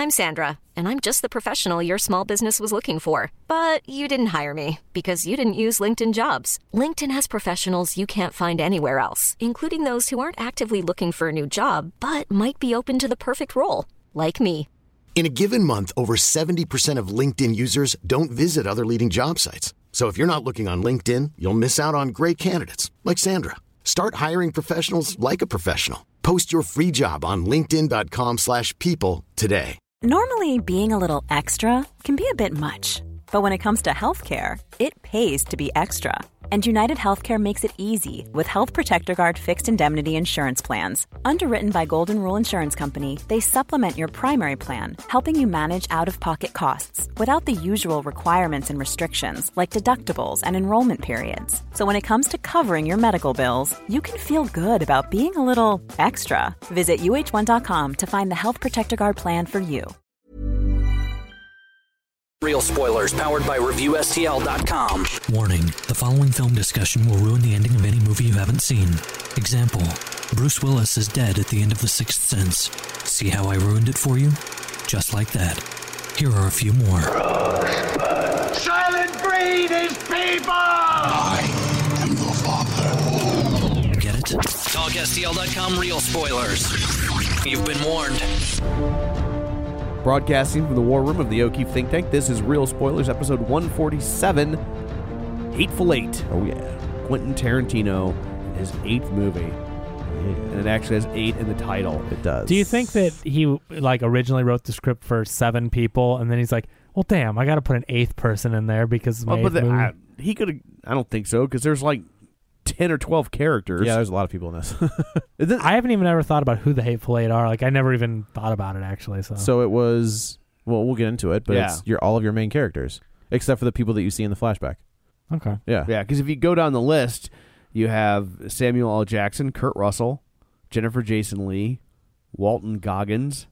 I'm Sandra, and I'm just the professional your small business was looking for. But you didn't hire me because you didn't use LinkedIn Jobs. LinkedIn has professionals you can't find anywhere else, including those who aren't actively looking for a new job, but might be open to the perfect role, like me. In a given month, over 70% of LinkedIn users don't visit other leading job sites. So if you're not looking on LinkedIn, you'll miss out on great candidates like Sandra. Start hiring professionals like a professional. Post your free job on linkedin.com/people today. Normally, being a little extra can be a bit much. But when it comes to healthcare, it pays to be extra. And United Healthcare makes it easy with Health Protector Guard fixed indemnity insurance plans. Underwritten by Golden Rule Insurance Company, they supplement your primary plan, helping you manage out-of-pocket costs without the usual requirements and restrictions like deductibles and enrollment periods. So when it comes to covering your medical bills, you can feel good about being a little extra. Visit UH1.com to find the Health Protector Guard plan for you. Real spoilers powered by ReviewSTL.com. Warning, the following film discussion will ruin the ending of any movie you haven't seen. Example, Bruce Willis is dead at the end of The Sixth Sense. See how I ruined it for you? Just like that. Here are a few more. Rosebud. Silent breed is people! I am the father. Get it? TalkSTL.com real spoilers. You've been warned. Broadcasting from the war room of the O'Keefe think tank, this is Real Spoilers, episode 147, Hateful Eight. Oh, yeah. Quentin Tarantino, his 8th movie. And it actually has 8 in the title. It does. Do you think that he originally wrote the script for 7 people, and then he's like, well, damn, I got to put an 8th person in there because it's my 8th movie? He could have, I don't think so, because there's 10 or 12 characters. Yeah, there's a lot of people in this. I haven't even ever thought about who the Hateful Eight are. I never even thought about it, actually. So it was, well, we'll get into it, but it's all of your main characters, except for the people that you see in the flashback. Okay. Yeah. Yeah, because if you go down the list, you have Samuel L. Jackson, Kurt Russell, Jennifer Jason Leigh, Walton Goggins,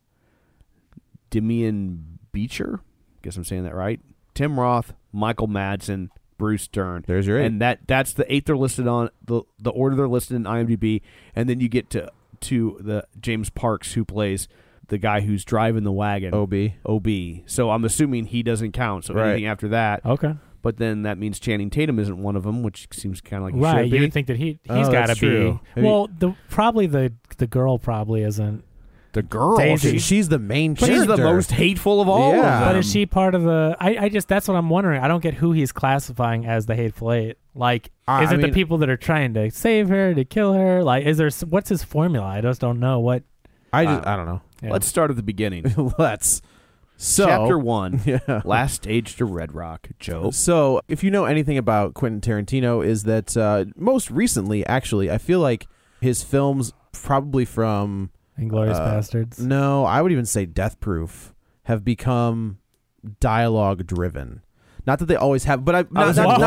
Demian Beecher, guess I'm saying that right, Tim Roth, Michael Madsen, Bruce Dern. There's your 8. And that's the 8 they're listed on, the order they're listed in IMDb, and then you get to the James Parks, who plays the guy who's driving the wagon. OB. So I'm assuming he doesn't count, so anything after that. Okay. But then that means Channing Tatum isn't one of them, which seems kind of like right. Should be. You would think that he's got to be. Maybe. Well, the girl probably isn't. The girl, she's the main character. She's the most hateful of all of them. But is she part of the... I just, that's what I'm wondering. I don't get who he's classifying as the Hateful Eight. Is it the people that are trying to save her, to kill her? What's his formula? I just don't know what... I don't know. Yeah. Let's start at the beginning. So, Chapter 1, Last Stage to Red Rock. Joe. So, if you know anything about Quentin Tarantino, is that most recently, actually, I feel like his films, probably from... Inglourious Bastards. No, I would even say Death Proof, have become dialogue driven. Not that they always have, but hold on.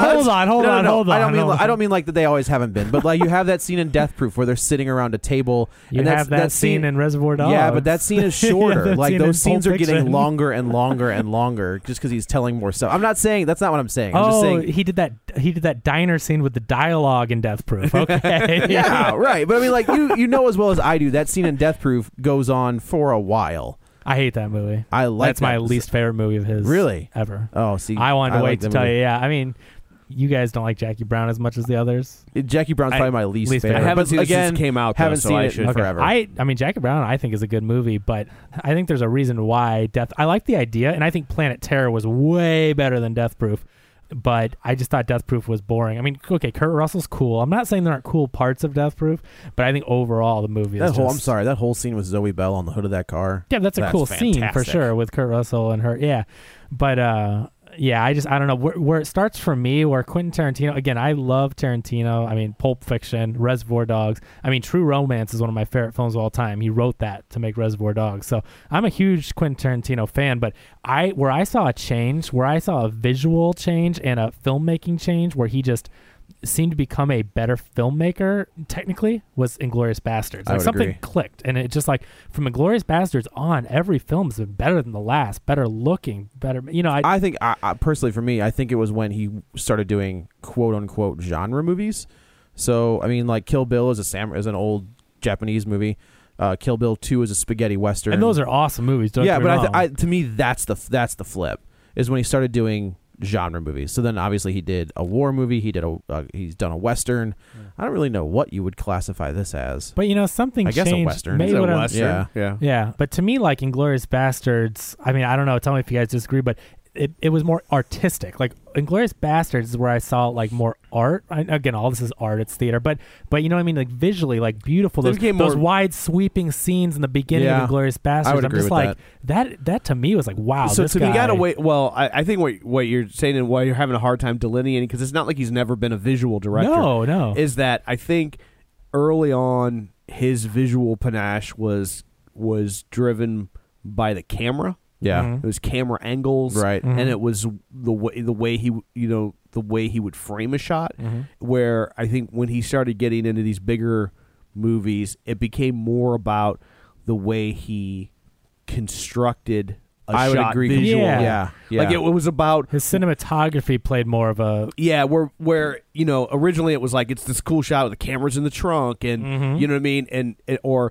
I don't mean like that they always haven't been, but you have that scene in Death Proof where they're sitting around a table. You have that scene in Reservoir Dogs. Yeah, but that scene is shorter. Those scenes are getting Fiction. longer and longer and longer just because he's telling more stuff. I'm not saying that's not what I'm saying. I'm just saying he did that diner scene with the dialogue in Death Proof. Okay. Yeah, right. But I mean, you know as well as I do, that scene in Death Proof goes on for a while. I hate that movie. That's my least favorite movie of his. Really? Ever. Oh, see. I wanted to wait to tell movie. you. Yeah, I mean, you guys don't like Jackie Brown as much as the others. Jackie Brown's probably my least favorite. I haven't seen it since it came out, haven't seen it should. forever. I mean, Jackie Brown I think is a good movie, but I think there's a reason why I like the idea, and I think Planet Terror was way better than Death Proof. But I just thought Death Proof was boring. I mean, okay, Kurt Russell's cool. I'm not saying there aren't cool parts of Death Proof, but I think overall the movie is that whole scene with Zoe Bell on the hood of that car. Yeah, that's a cool fantastic scene for sure with Kurt Russell and her. Yeah, but I don't know where it starts for me. Where Quentin Tarantino, again, I love Tarantino. I mean, Pulp Fiction, Reservoir Dogs. I mean, True Romance is one of my favorite films of all time. He wrote that to make Reservoir Dogs. So I'm a huge Quentin Tarantino fan. But where I saw a change, where I saw a visual change and a filmmaking change, where he just seemed to become a better filmmaker, technically, was Inglourious Bastards. Like something agree. clicked, and it just from Inglourious Bastards on, every film has been better than the last, better looking, better. I think personally, for me, I think it was when he started doing quote unquote genre movies. So I mean, like Kill Bill is an old Japanese movie. Kill Bill 2 is a spaghetti western. And those are awesome movies. Don't get me wrong. to me, that's the flip, is when he started doing genre movies. So then obviously he did a war movie. He's done a western. I don't really know what you would classify this as. But something I guess changed. a western. Maybe It's a what I'm- western. Yeah. But to me, like Inglourious Bastards, I mean, I don't know. Tell me if you guys disagree, but it was more artistic. Like Inglourious Bastards is where I saw like more art. Again, all this is art. It's theater, but you know what I mean? Like visually, like beautiful. Those wide sweeping scenes in the beginning of Inglourious Bastards. I would agree I'm just with like that to me was like, wow. So this to me, guy, you gotta wait. Well, I think what you're saying and why you're having a hard time delineating, because it's not like he's never been a visual director. No. Is that I think early on his visual panache was driven by the camera. Yeah. Mm-hmm. It was camera angles, right? Mm-hmm. And it was the way he the way he would frame a shot. Mm-hmm. Where I think when he started getting into these bigger movies, it became more about the way he constructed a I would shot agree. visually. Yeah. Like it was about his cinematography played more of a where originally it was like it's this cool shot with the cameras in the trunk and you know what I mean, and or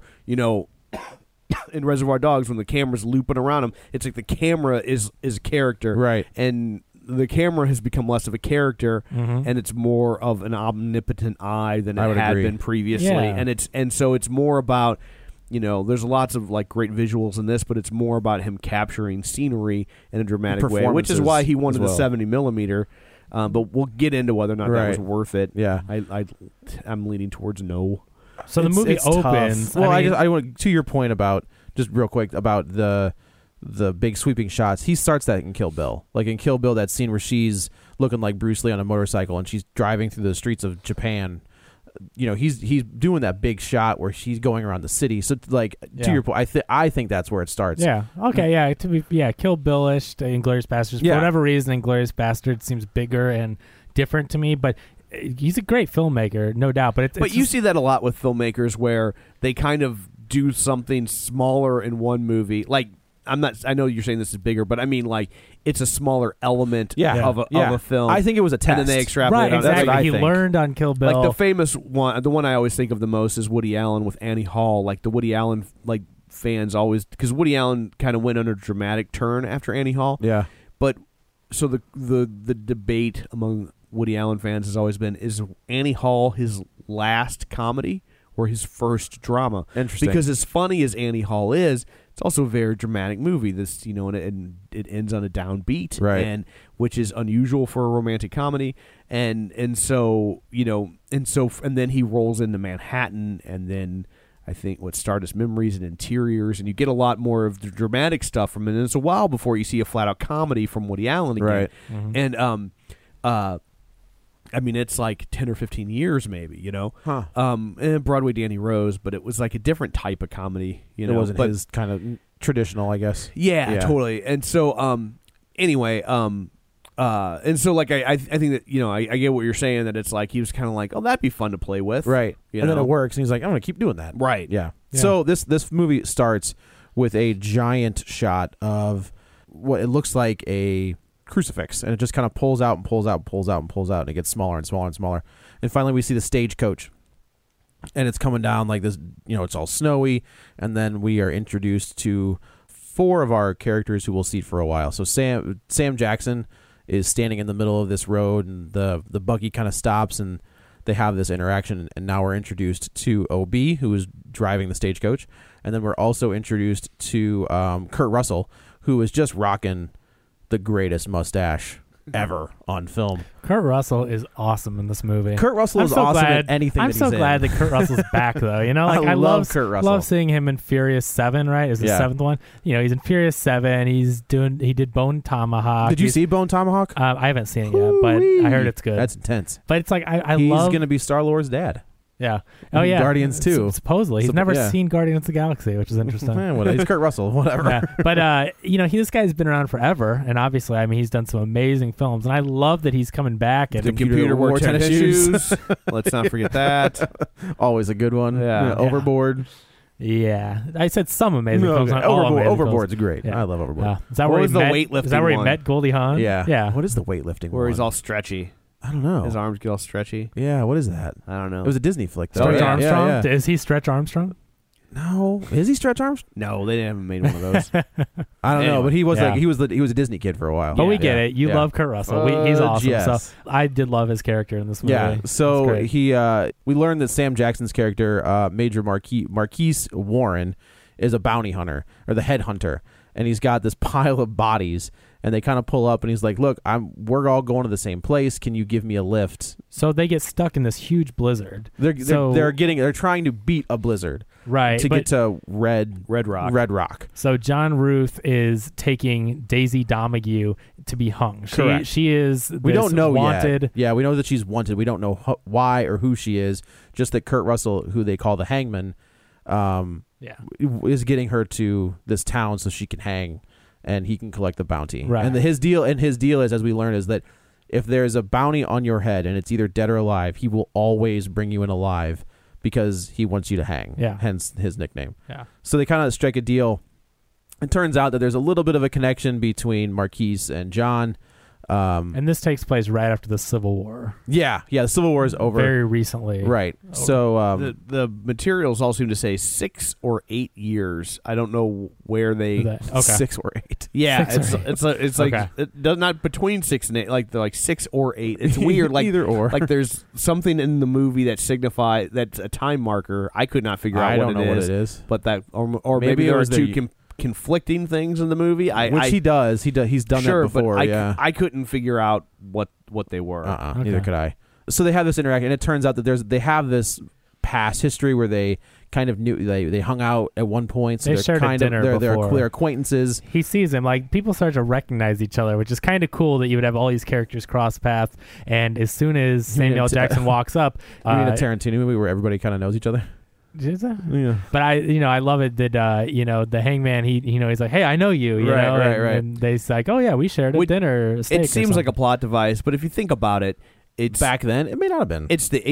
in Reservoir Dogs when the camera's looping around him, it's like the camera is a character, right? And the camera has become less of a character, and it's more of an omnipotent eye than it had been previously. Yeah. And so it's more about, there's lots of like great visuals in this, but it's more about him capturing scenery in a dramatic way, which is why he wanted the 70 millimeter. But we'll get into whether or not that was worth it. Yeah, I'm leaning towards no. So the movie opens. Tough. Well, I want to your point about just real quick about the big sweeping shots. He starts that in Kill Bill. Like in Kill Bill, that scene where she's looking like Bruce Lee on a motorcycle and she's driving through the streets of Japan. He's doing that big shot where she's going around the city. So like to your point, I think that's where it starts. Yeah. Okay. Yeah. Kill Bill-ish to Inglourious Bastards. For whatever reason, Inglourious Bastards seems bigger and different to me, but he's a great filmmaker, no doubt. But you see that a lot with filmmakers where they kind of do something smaller in one movie. Like I know you're saying this is bigger, but I mean like it's a smaller element of a film. I think it was a test. And then they extrapolate right, on exactly. that. He learned on Kill Bill. Like the famous one, the one I always think of the most is Woody Allen with Annie Hall. Like the Woody Allen fans always, because Woody Allen kind of went on a dramatic turn after Annie Hall. Yeah. But so the debate among Woody Allen fans has always been, is Annie Hall his last comedy or his first drama? Interesting. Because as funny as Annie Hall is, it's also a very dramatic movie. This, and it ends on a downbeat, right? And which is unusual for a romantic comedy. And so and then he rolls into Manhattan, and then I think Stardust Memories and Interiors, and you get a lot more of the dramatic stuff from it. And it's a while before you see a flat out comedy from Woody Allen again. Right. And I mean, it's like 10 or 15 years, maybe, Huh. And Broadway Danny Rose, but it was like a different type of comedy, It wasn't his kind of traditional, I guess. Yeah, totally. And so, anyway, and so like I think that I get what you're saying, that it's like he was kind of like, oh, that'd be fun to play with, right? And then it works, and he's like, I'm gonna keep doing that, right? Yeah. So this movie starts with a giant shot of what it looks like a crucifix, and it just kind of pulls out and pulls out and pulls out and pulls out, and it gets smaller and smaller and smaller, and finally we see the stagecoach, and it's coming down like this. It's all snowy, and then we are introduced to 4 of our characters who we'll see for a while. So Sam Jackson is standing in the middle of this road, and the buggy kind of stops, and they have this interaction, and now we're introduced to O.B., who is driving the stagecoach, and then we're also introduced to Kurt Russell, who is just rocking the greatest mustache ever on film. Kurt Russell is awesome in this movie. Kurt Russell is awesome in anything I'm that so he's glad in. that Kurt Russell's back, though. I love Kurt Russell. Love seeing him in Furious 7, right? Is the 7th one? He's in Furious 7. He did Bone Tomahawk. Did you see Bone Tomahawk? I haven't seen it yet, but I heard it's good. That's intense. But it's like I He's love. going to be Star-Lord's dad. Yeah. Oh, yeah. Guardians 2. Supposedly. He's never seen Guardians of the Galaxy, which is interesting. He's Kurt Russell, whatever. Yeah. But, this guy's been around forever, and obviously, he's done some amazing films, and I love that he's coming back. And the computer wore tennis shoes. Let's not forget that. Always a good one. Yeah. Overboard. Yeah. I said some amazing films. Not all amazing Overboard's films. great. Yeah. I love Overboard. Is that What where was he the met, weightlifting Is that where he one? met Goldie Hawn? Yeah. Yeah. What is the weightlifting Where one? he's all stretchy. I don't know. His arms get all stretchy. Yeah, what is that? I don't know. It was a Disney flick, though. Stretch Armstrong? Yeah. Is he Stretch Armstrong? No, is he Stretch Arms? No, they haven't made one of those. I don't know, but he was Yeah. like he was a Disney kid for a while. But we get it. You love Kurt Russell. He's awesome. yes. So I did love his character in this movie. Yeah, so It's great. we learned that Sam Jackson's character, Major Marquise Warren, is a bounty hunter or the head hunter, and he's got this pile of bodies. And they kind of pull up, and he's like, "Look, we're all going to the same place. Can you give me a lift?" So they get stuck in this huge blizzard. They're trying to beat a blizzard, right, to get to Red Rock. Red Rock. So John Ruth is taking Daisy Domergue to be hung. Correct. She is. We don't know wanted. yet. Yeah, we know that she's wanted. We don't know why or who she is. Just that Kurt Russell, who they call the Hangman, is getting her to this town so she can hang. And he can collect the bounty. Right. And his deal is, as we learned, is that if there's a bounty on your head and it's either dead or alive, he will always bring you in alive because he wants you to hang. Yeah. Hence his nickname. Yeah. So they kind of strike a deal. It turns out that there's a little bit of a connection between Marquise and John. And this takes place right after the Civil War. Yeah. The Civil War is over. Very recently. Right. Over. So the materials all seem to say 6 or 8 years. I don't know where they... Okay. 6 or 8. Yeah, 6 or 8. it's like Okay. it does not between 6 and 8, like 6 or 8. It's weird, like Either or. Like there's something in the movie that that's a time marker. I could not figure out I don't know what it it is. but that or Maybe maybe there it are was two conflicting things in the movie. Which he does. He's done sure, that before. but I couldn't figure out what they were. Neither could I. So they have this interaction, and it turns out that they have this past history where they kind of knew they hung out at one point. So They they're shared a kind of dinner they're before. acquaintances. He sees him, like people start to recognize each other, which is kind of cool that you would have all these characters cross paths. And as soon as Samuel Jackson walks up, You mean a Tarantino movie where everybody kind of knows each other? Is that? Yeah. But I love it that the Hangman he's like, hey, I know you, you know, right. and they're like, oh yeah, we shared a dinner. A steak It or seems like a something. plot device, but if you think about it, it's Back then, it may not have been. it's the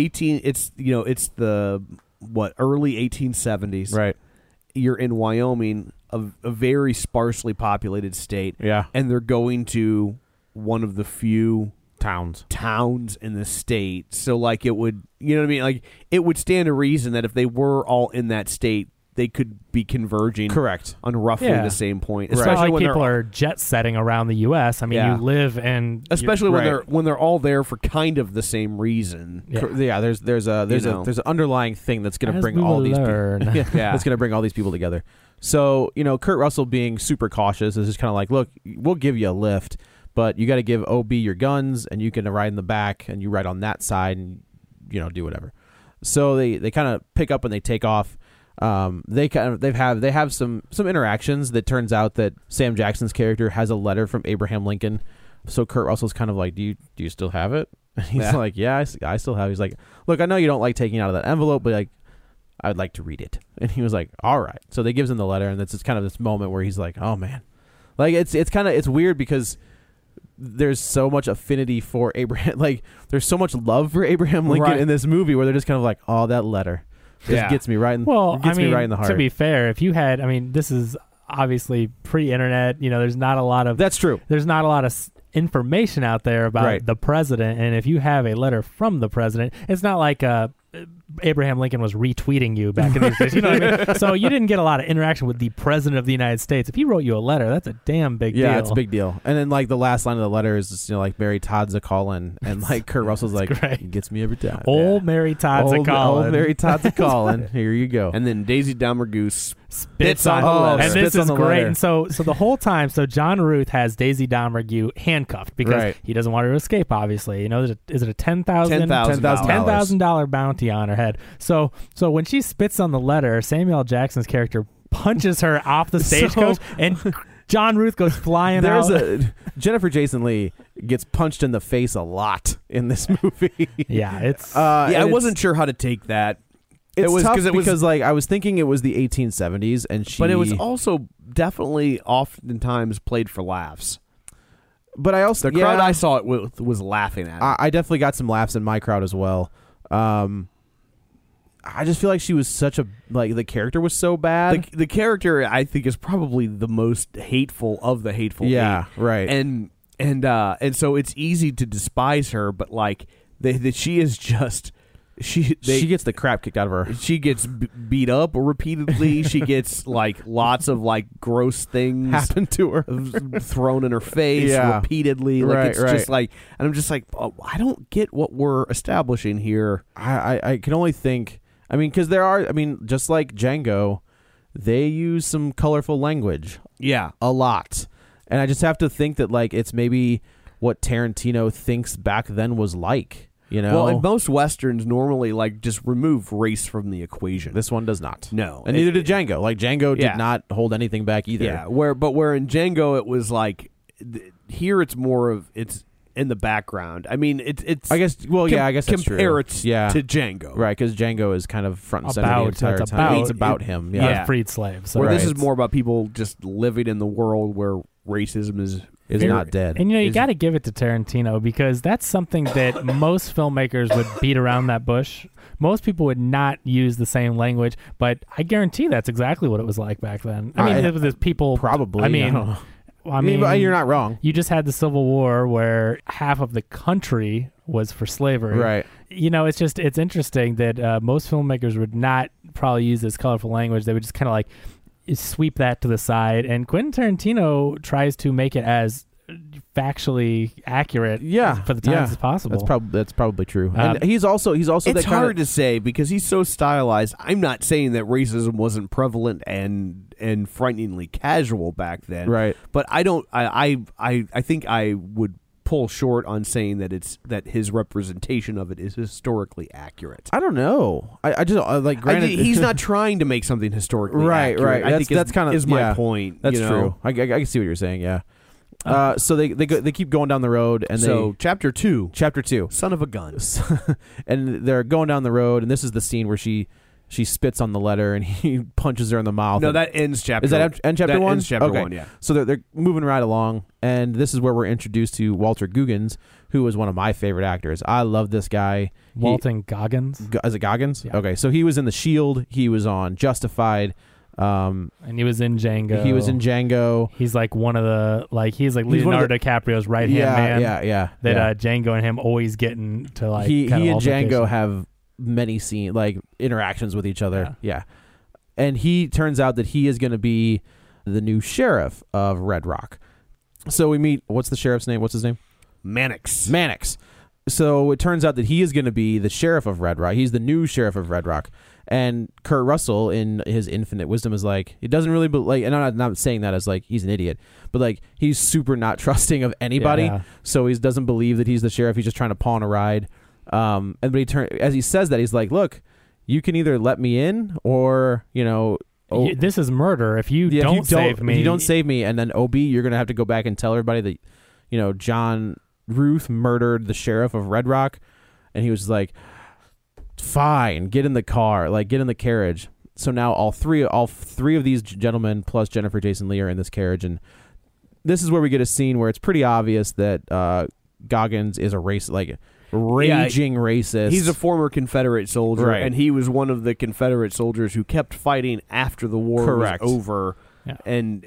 early 1870s. Right. You're in Wyoming, a very sparsely populated state. Yeah. And they're going to one of the few towns in the state. So like it would, you know what I mean? Like it would stand to reason that if they were all in that state, they could be converging Correct. on roughly Yeah. the same point. It's Especially not like when people they're are jet setting around the U.S. I mean, Yeah. you live and especially Right. when they're all there for kind of the same reason. Yeah. There's an underlying thing that's going to As bring we all will these learn. people. Yeah. That's going to bring all these people together. So Kurt Russell being super cautious is just kind of like, look, we'll give you a lift, but you got to give OB your guns, and you can ride in the back, and you ride on that side, and do whatever. So they kind of pick up and they take off. They have some interactions that turns out that Sam Jackson's character has a letter from Abraham Lincoln. So Kurt Russell's kind of like, do you still have it? And he's like, yeah, I still have it. He's like, look, I know you don't like taking it out of that envelope, but like, I would like to read it. And he was like, all right. So they gives him the letter, and it's just kind of this moment where he's like, oh man, like it's weird because there's so much affinity for Abraham. Like there's so much love for Abraham Lincoln in this movie where they're just kind of like, oh, that letter just gets me right in. Well, me right in the heart. To be fair, if you had, this is obviously pre-internet. There's not a lot of that's true. There's not a lot of information out there about the president, and if you have a letter from the president, it's not like Abraham Lincoln was retweeting you back in these days. You know what I mean? So you didn't get a lot of interaction with the president of the United States. If he wrote you a letter, that's a damn big deal. Yeah, it's a big deal. And then like the last line of the letter is just, like Mary Todd's a callin', and like Kurt Russell's like, he gets me every time. Old Mary Todd's a callin'. Old Mary Todd's a callin'. Here you go. And then Daisy Domergue spits on the letter. And this Spits on is the great. letter. And so the whole time, John Ruth has Daisy Domergue handcuffed because he doesn't want her to escape, obviously. Is it a $10,000 bounty on her head? So when she spits on the letter, Samuel Jackson's character punches her off the stagecoach, and John Ruth goes flying out. Jennifer Jason Leigh gets punched in the face a lot in this movie. Yeah, it's I wasn't sure how to take that. It's tough because like I was thinking it was the 1870s, but it was also definitely oftentimes played for laughs. But I also the crowd I saw it with was laughing at it. I definitely got some laughs in my crowd as well. I just feel like she was the character was so bad. The character I think is probably the most hateful of the hateful. Yeah, hate. right. And so it's easy to despise her, but like that she is just she gets the crap kicked out of her. She gets beat up repeatedly. She gets like lots of like gross things happen to her, thrown in her face repeatedly. Like it's just like, and I'm just like, oh, I don't get what we're establishing here. I can only think. I mean, because just like Django, they use some colorful language. Yeah, a lot, and I just have to think that like it's maybe what Tarantino thinks back then was like. You know? Well, and most Westerns normally like just remove race from the equation. This one does not. No. And neither did Django. Like Django did not hold anything back either. Yeah, where in Django it was like here it's more of it's in the background. I mean, it's I guess I guess that's compare true. it to Django. Right, cuz Django is kind of front and center the entire time. It's about him. Yeah. Freed slaves. So where this is more about people just living in the world where racism is not dead. And you got to give it to Tarantino because that's something that most filmmakers would beat around that bush. Most people would not use the same language, but I guarantee that's exactly what it was like back then. I mean, it was people probably. I mean, you're not wrong. You just had the Civil War where half of the country was for slavery. Right. You know, it's interesting that most filmmakers would not probably use this colorful language. They would just kind of like sweep that to the side, and Quentin Tarantino tries to make it as factually accurate for the times as possible. That's probably true. And he's also it's hard to say because he's so stylized. I'm not saying that racism wasn't prevalent and frighteningly casual back then, right? But I think I would pull short on saying that his representation of it is historically accurate. I don't know. I just like granted he's not trying to make something historically accurate. Right. I think that's kind of my point. That's true. I can see what you're saying. Yeah. So they keep going down the road, and chapter 2, son of a gun, and they're going down the road, and this is the scene where she spits on the letter and he punches her in the mouth. No, that ends chapter. Is that end chapter 1? Ends chapter 1. Yeah. So they're moving right along, and this is where we're introduced to Walter Goggins, who is one of my favorite actors. I love this guy. Walton Goggins. Is it Goggins? Yeah. Okay, so he was in The Shield. He was on Justified. And he was in Django. He's like one of the he's like Leonardo DiCaprio's right hand man. Yeah. That Django and him always getting to like. He and Django have many scene interactions with each other. Yeah. And he turns out that he is going to be the new sheriff of Red Rock. So we meet. What's the sheriff's name? What's his name? Mannix. So it turns out that he is going to be the sheriff of Red Rock. He's the new sheriff of Red Rock. And Kurt Russell, in his infinite wisdom, is like, he doesn't really, and I'm not saying that as like he's an idiot, but like he's super not trusting of anybody. Yeah. So he doesn't believe that he's the sheriff. He's just trying to pawn a ride. And but as he says that, he's like, look, you can either let me in or, this is murder. If you don't save me. If you don't save me, and then OB, you're going to have to go back and tell everybody that, John Ruth murdered the sheriff of Red Rock. And he was like, fine, get in the car, get in the carriage. So now all three of these gentlemen plus Jennifer Jason Leigh are in this carriage, and this is where we get a scene where it's pretty obvious that Goggins is a racing racist. He's a former Confederate soldier, right. And he was one of the Confederate soldiers who kept fighting after the war was over. Yeah. And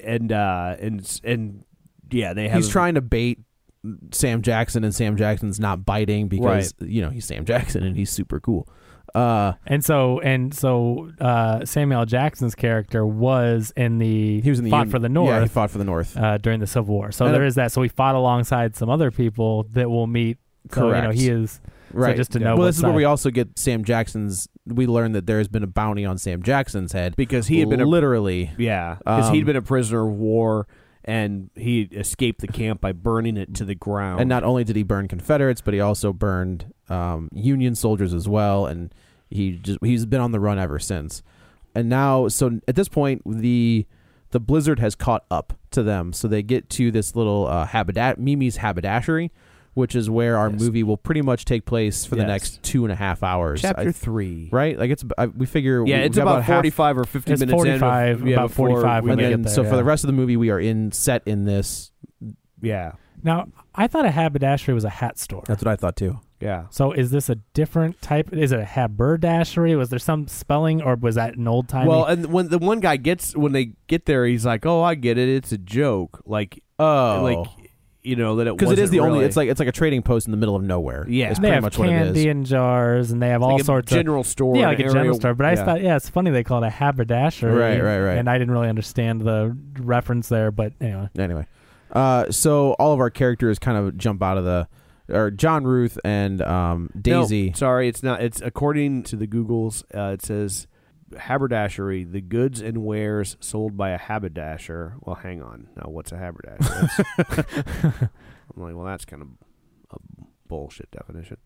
they have. He's trying to bait Sam Jackson, and Sam Jackson's not biting because he's Sam Jackson and he's super cool. And so Samuel Jackson's character was in the fought for the North. Yeah, he fought for the North during the Civil War. So there is that. So he fought alongside some other people that we'll meet. So correct. He is right. So just to know. Well, this is where we also get Sam Jackson's. We learn that there has been a bounty on Sam Jackson's head because he had been literally because he'd been a prisoner of war. And he escaped the camp by burning it to the ground. And not only did he burn Confederates, but he also burned Union soldiers as well. And he's been on the run ever since. And now, so at this point, the blizzard has caught up to them. So they get to this little Mimi's haberdashery, which is where our movie will pretty much take place for the next 2.5 hours. Chapter 3, right? Like we figure. It's about 45 or 50 minutes. 45, in. About 45 when they get there. So for the rest of the movie, we are set in this. Yeah. Now I thought a haberdashery was a hat store. That's what I thought too. Yeah. So is this a different type? Is it a haberdashery? Was there some spelling, or was that an old time? Well, and when the one guy when they get there, he's like, "Oh, I get it. It's a joke." that it because it is the only. really- It's like a trading post in the middle of nowhere. Yeah. it's They pretty have much what it candy is. in jars, and they have all like sorts a of general store. Yeah, like a an general area- store. But I yeah. thought, it's funny they call it a haberdashery. Right. And I didn't really understand the reference there, but anyway. Anyway, so all of our characters kind of jump out of or John Ruth and Daisy. No, sorry, it's not. It's according to the Googles. It says haberdashery, the goods and wares sold by a haberdasher. Well, hang on. Now, what's a haberdasher? I'm like, well, that's kind of a bullshit definition.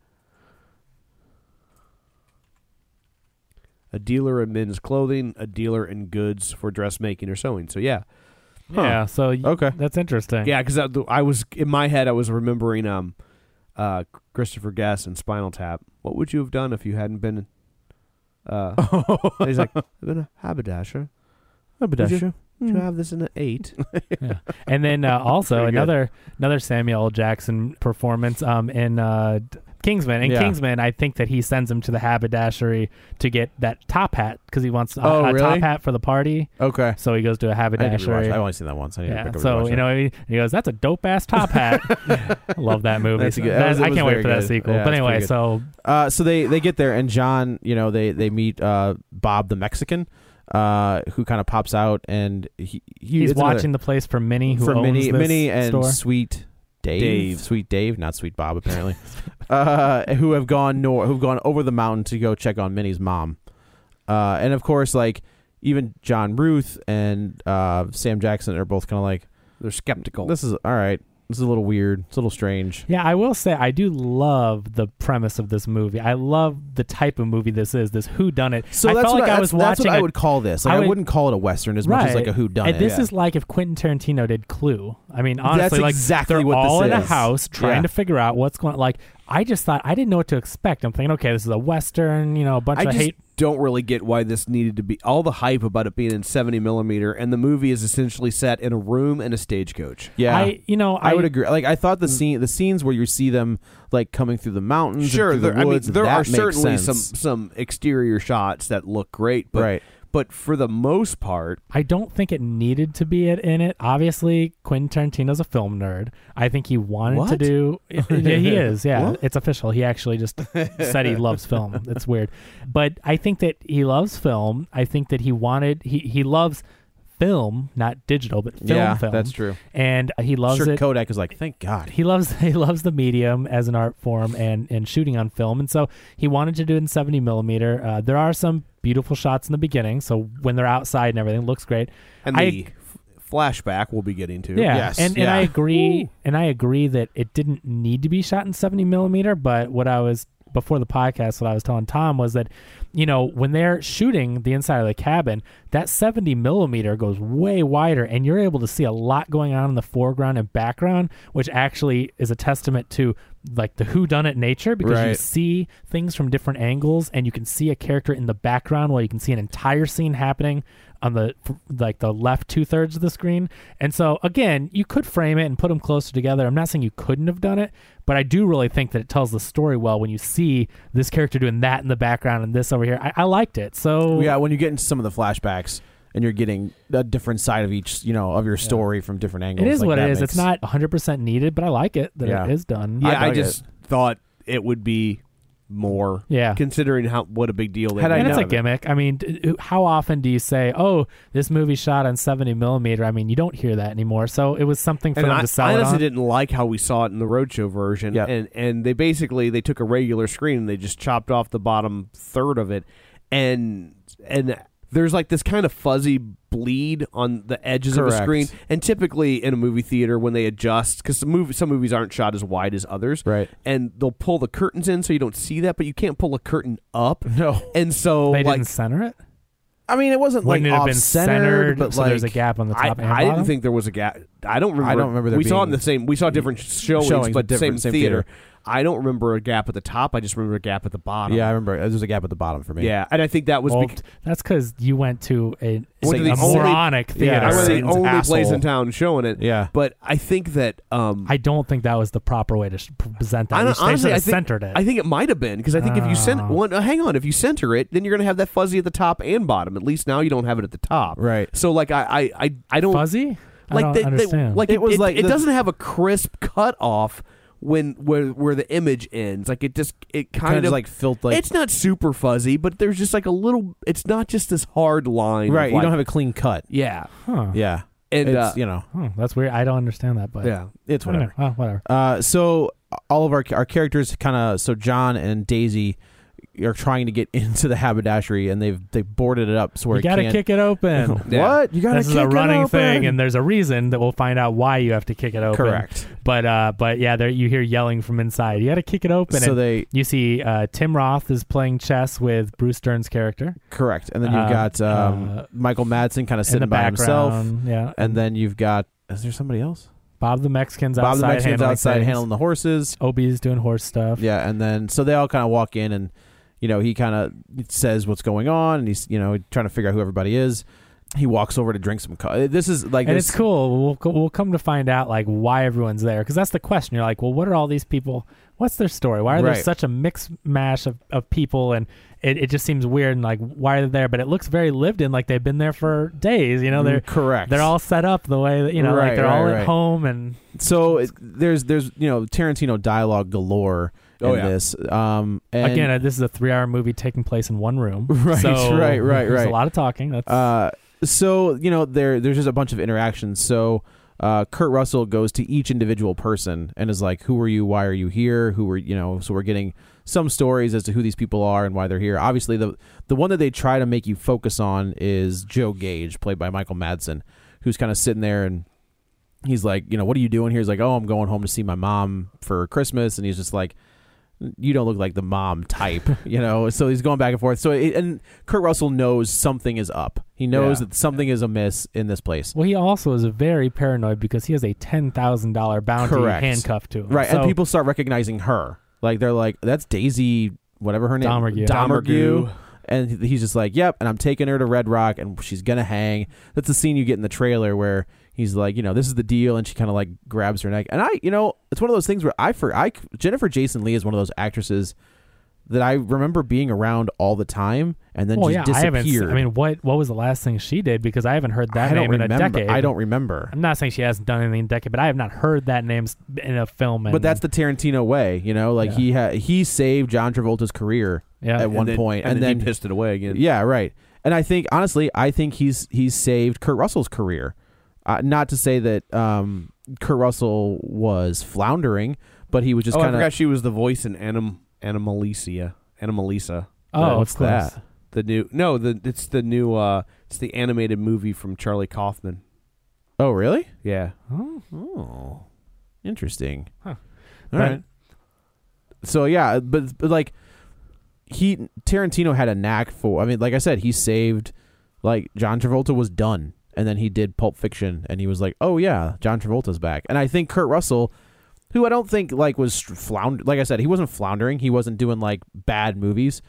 A dealer in men's clothing, a dealer in goods for dressmaking or sewing. So yeah. Yeah, so Okay. that's interesting. Yeah, because I was in my head, I was remembering Christopher Guest and Spinal Tap. What would you have done if you hadn't been? He's like, I've been a haberdasher. Haberdasher. Would you have this in an 8? Yeah. And then also Pretty good. another Samuel L. Jackson performance in Kingsman. In Yeah. Kingsman, I think that he sends him to the haberdashery to get that top hat because he wants a really? top hat for the party. Okay. So he goes to a I need to rewatch haberdashery. it. I've only seen that once. I need to Yeah. pick up So and rewatch he goes, "That's a dope ass top hat." I love that movie. That's a So good- that- it I was can't wait very for that good. sequel. Yeah, But it's anyway, pretty so So they get there, and John, they meet Bob the Mexican, who kind of pops out, and he's he's watching the place for Minnie, who for owns Minnie, this Minnie and store. Sweet Dave. Sweet Dave, not Sweet Bob, apparently, who have gone over the mountain to go check on Minnie's mom, and of course, like even John Ruth and Sam Jackson are both kind of like, They're skeptical. this is all right. This is a little weird. It's a little strange. Yeah, I will say I do love the premise of this movie. I love the type of movie this is. This whodunit. So I that's felt what like I was that's watching. what I a- would call this. Like, I wouldn't call it a western as much as like a whodunit. This is like if Quentin Tarantino did Clue. I mean, honestly, That's like exactly they're what this all in a is. house trying Yeah. to figure out what's going. Like, I just thought I didn't know what to expect. I'm thinking, okay, this is a western. A bunch I of just hate. don't really get why this needed to be all the hype about it being in 70mm, and the movie is essentially set in a room and a stagecoach. Yeah, I would agree. Like, I thought the scenes where you see them like coming through the mountains, Sure, and through the woods, there that are makes certainly sense. some exterior shots that look great, but Right. but for the most part, I don't think it needed to be in it. Obviously, Quentin Tarantino's a film nerd. I think he wanted to What? do. Yeah, he is. Yeah, What? it's official. He actually just said he loves film. It's weird, but I think that he loves film. I think that he loves film, not digital, but film. That's true. And he loves Sure, it. Kodak is like, thank God. He loves the medium as an art form and shooting on film, and so he wanted to do it in 70mm. There are some beautiful shots in the beginning, so when they're outside and everything looks great. and the flashback we'll be getting to. Yeah, Yes, and yeah. I agree, and I agree that it didn't need to be shot in 70mm. But before the podcast, what I was telling Tom was that, when they're shooting the inside of the cabin, that 70mm goes way wider, and you're able to see a lot going on in the foreground and background, which actually is a testament to like the whodunit nature, because you Right. see things from different angles, and you can see a character in the background while you can see an entire scene happening on the left 2/3 of the screen. And so again, you could frame it and put them closer together. I'm not saying you couldn't have done it, but I do really think that it tells the story well when you see this character doing that in the background and this over here. I liked it. So Yeah, when you get into some of the flashbacks and you're getting a different side of each, of your story from different angles. it is like, what it that is. makes- It's not 100% needed, but I like it that Yeah. it is done. Yeah, I dug just thought it would be more. Yeah. considering what a big deal they Had I made And it's out a of it. gimmick. I mean, how often do you say, "Oh, this movie shot on 70mm"? I mean, you don't hear that anymore. So it was something for And them I to sell it honestly on. didn't like how we saw it in the Roadshow version. Yep. And they took a regular screen and they just chopped off the bottom third of it, and there's like this kind of fuzzy bleed on the edges of a Correct. screen. And typically in a movie theater, when they adjust, because some movies aren't shot as wide as others, Right. and they'll pull the curtains in so you don't see that, but you can't pull a curtain up. No. And so They like didn't center it. I mean, it wasn't like Wouldn't it have been off-centered, centered, but so like there's a gap on the top and I bottom? didn't think there was a gap. I don't remember. there We saw it in being- the same. We saw different showings, but different- same theater. I don't remember a gap at the top. I just remember a gap at the bottom. Yeah, I remember there's a gap at the bottom for me. Yeah, and I think that was Well, because that's because you went to a Went to the only- moronic theater. Yeah, I was the Satan's only place in asshole. town showing it. Yeah. But I think that I don't think that was the proper way to present that. They should honestly, have I think, centered it. I think it might have been because I think if you hang on, if you center it, then you're going to have that fuzzy at the top and bottom. At least now you don't have it at the top. Right. So like I don't fuzzy. I don't understand. It doesn't have a crisp cut off where the image ends. Like it kind of like filter. It's not super fuzzy, but there's just like a little. It's not just this hard line. Right. You don't have a clean cut. Yeah. Huh. Yeah. And it's, that's weird. I don't understand that, but yeah, it's whatever. Oh, whatever. So all of our characters kind of, so John and Daisy are trying to get into the haberdashery, and they've boarded it up. So you got to kick it open. What? You got to kick it open? This is a running thing, and there's a reason that we'll find out why you have to kick it open. Correct. But yeah, there you hear yelling from inside. You got to kick it open. So you see Tim Roth is playing chess with Bruce Dern's character. Correct. And then you've got Michael Madsen kind of sitting by himself. Yeah. And then you've got, is there somebody else? Bob the Mexican's outside handling the horses. Obi's doing horse stuff. Yeah, and then so they all kind of walk in, and he kind of says what's going on, and he's trying to figure out who everybody is. He walks over to drink some coffee. This is like, and it's cool. We'll come to find out like why everyone's there, because that's the question. You're like, well, what are all these people? What's their story? Why are there such a mixed mash of people? And it just seems weird, and like, why are they there? But it looks very lived in, like they've been there for days. They're correct. They're all set up the way that like they're all at home, and so there's Tarantino dialogue galore in this. And again, this is a 3-hour movie taking place in one room. Right, so right. There's a lot of talking. That's so there's just a bunch of interactions. So Kurt Russell goes to each individual person and is like, who are you? Why are you here? So we're getting some stories as to who these people are and why they're here. Obviously, the one that they try to make you focus on is Joe Gage, played by Michael Madsen, who's kind of sitting there, and he's like, what are you doing here? He's like, oh, I'm going home to see my mom for Christmas. And he's just like, you don't look like the mom type, So he's going back and forth. So and Kurt Russell knows something is up. He knows that something is amiss in this place. Well, he also is very paranoid because he has a $10,000 bounty handcuffed to him. Right, and people start recognizing her. Like, they're like, that's Daisy, whatever her name, Domergue. And he's just like, yep, and I'm taking her to Red Rock, and she's gonna hang. That's the scene you get in the trailer where he's like, this is the deal, and she kind of like grabs her neck. And it's one of those things where Jennifer Jason Leigh is one of those actresses that I remember being around all the time, and then disappeared. What was the last thing she did? Because I haven't heard that name in a decade. I don't remember. I'm not saying she hasn't done anything in a decade, but I have not heard that name in a film. But that's the Tarantino way, he saved John Travolta's career at one point, and then he pissed it away again. Yeah, right. And I think, honestly, he's saved Kurt Russell's career. Not to say that Kurt Russell was floundering, but he was just kind of. I forgot she was the voice in Anomalisa. Oh, what's that? It's the new. It's the animated movie from Charlie Kaufman. Oh, really? Yeah. Oh, interesting. Huh. All right. So yeah, but like, Tarantino had a knack for. I mean, like I said, he saved. Like, John Travolta was done, and then he did Pulp Fiction, and he was like, oh yeah, John Travolta's back. And I think Kurt Russell, who I don't think like was floundering. Like I said, he wasn't floundering. He wasn't doing like bad movies.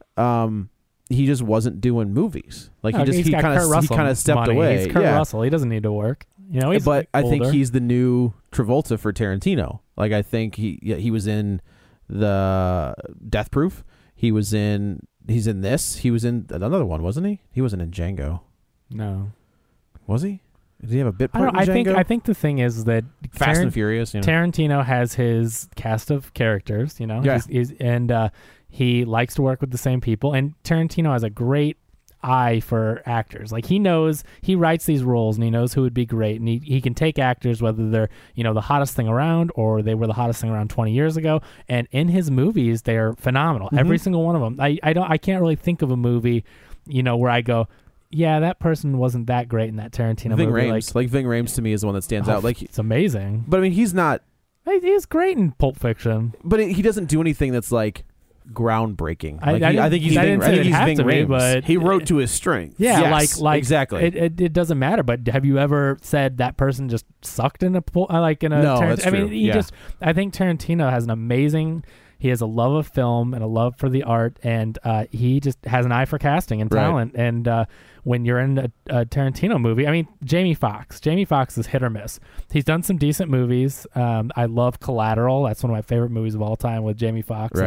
He just wasn't doing movies. Like he kind of stepped away. He's Kurt Russell. He doesn't need to work. But I think older. he's the new Travolta for Tarantino. Like, I think he was in the Death Proof. He's in this. He was in another one, wasn't he? He wasn't in Django. No. Was he? Did he have a bit part in Django? I think the thing is that Fast and Furious. Tarantino has his cast of characters. Yeah. He likes to work with the same people. And Tarantino has a great eye for actors. Like, he writes these roles, and he knows who would be great. And he can take actors, whether they're the hottest thing around or they were the hottest thing around 20 years ago. And in his movies, they're phenomenal. Mm-hmm. Every single one of them. I can't really think of a movie, where I go, yeah, that person wasn't that great in that Tarantino movie. Ving Rhames to me is the one that stands out. Like, it's amazing. But I mean, he's not. He's great in Pulp Fiction. But he doesn't do anything that's like groundbreaking. I think he's Ving Rhames, but he wrote to his strength. Yeah, yes, like exactly. It doesn't matter. But have you ever said that person just sucked in a No, that's true. I mean, I think Tarantino has an amazing. He has a love of film and a love for the art, and he just has an eye for casting and talent. Right. And when you're in a Tarantino movie, I mean, Jamie Foxx is hit or miss. He's done some decent movies. I love Collateral. That's one of my favorite movies of all time with Jamie Foxx. Right.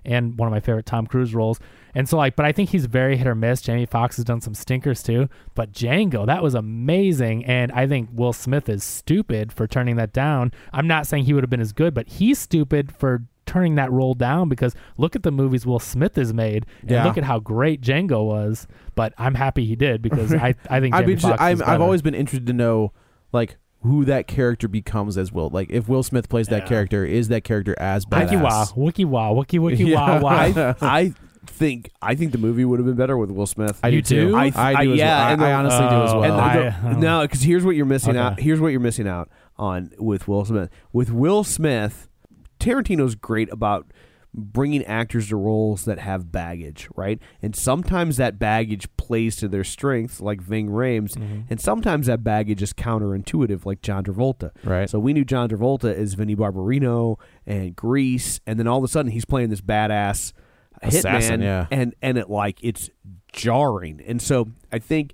and one of my favorite Tom Cruise roles. And so but I think he's very hit or miss. Jamie Foxx has done some stinkers too, but Django, that was amazing. And I think Will Smith is stupid for turning that down. I'm not saying he would have been as good, but he's stupid for turning that role down, because look at the movies Will Smith has made and look at how great Django was. But I'm happy he did, because I think Jamie Foxx is better. I've always been interested to know like who that character becomes as Will. Like if Will Smith plays that character, is that character as badass? Wiki wah. I think the movie would have been better with Will Smith. I do too. I do as well. I honestly do as well. No, because here's what you're missing out. Here's what you're missing out on with Will Smith. With Will Smith, Tarantino's great about bringing actors to roles that have baggage, right? And sometimes that baggage plays to their strengths, like Ving Rhames, and sometimes that baggage is counterintuitive, like John Travolta. Right. So we knew John Travolta as Vinnie Barbarino and Grease, and then all of a sudden he's playing this badass assassin, hitman, and it's jarring. And so I think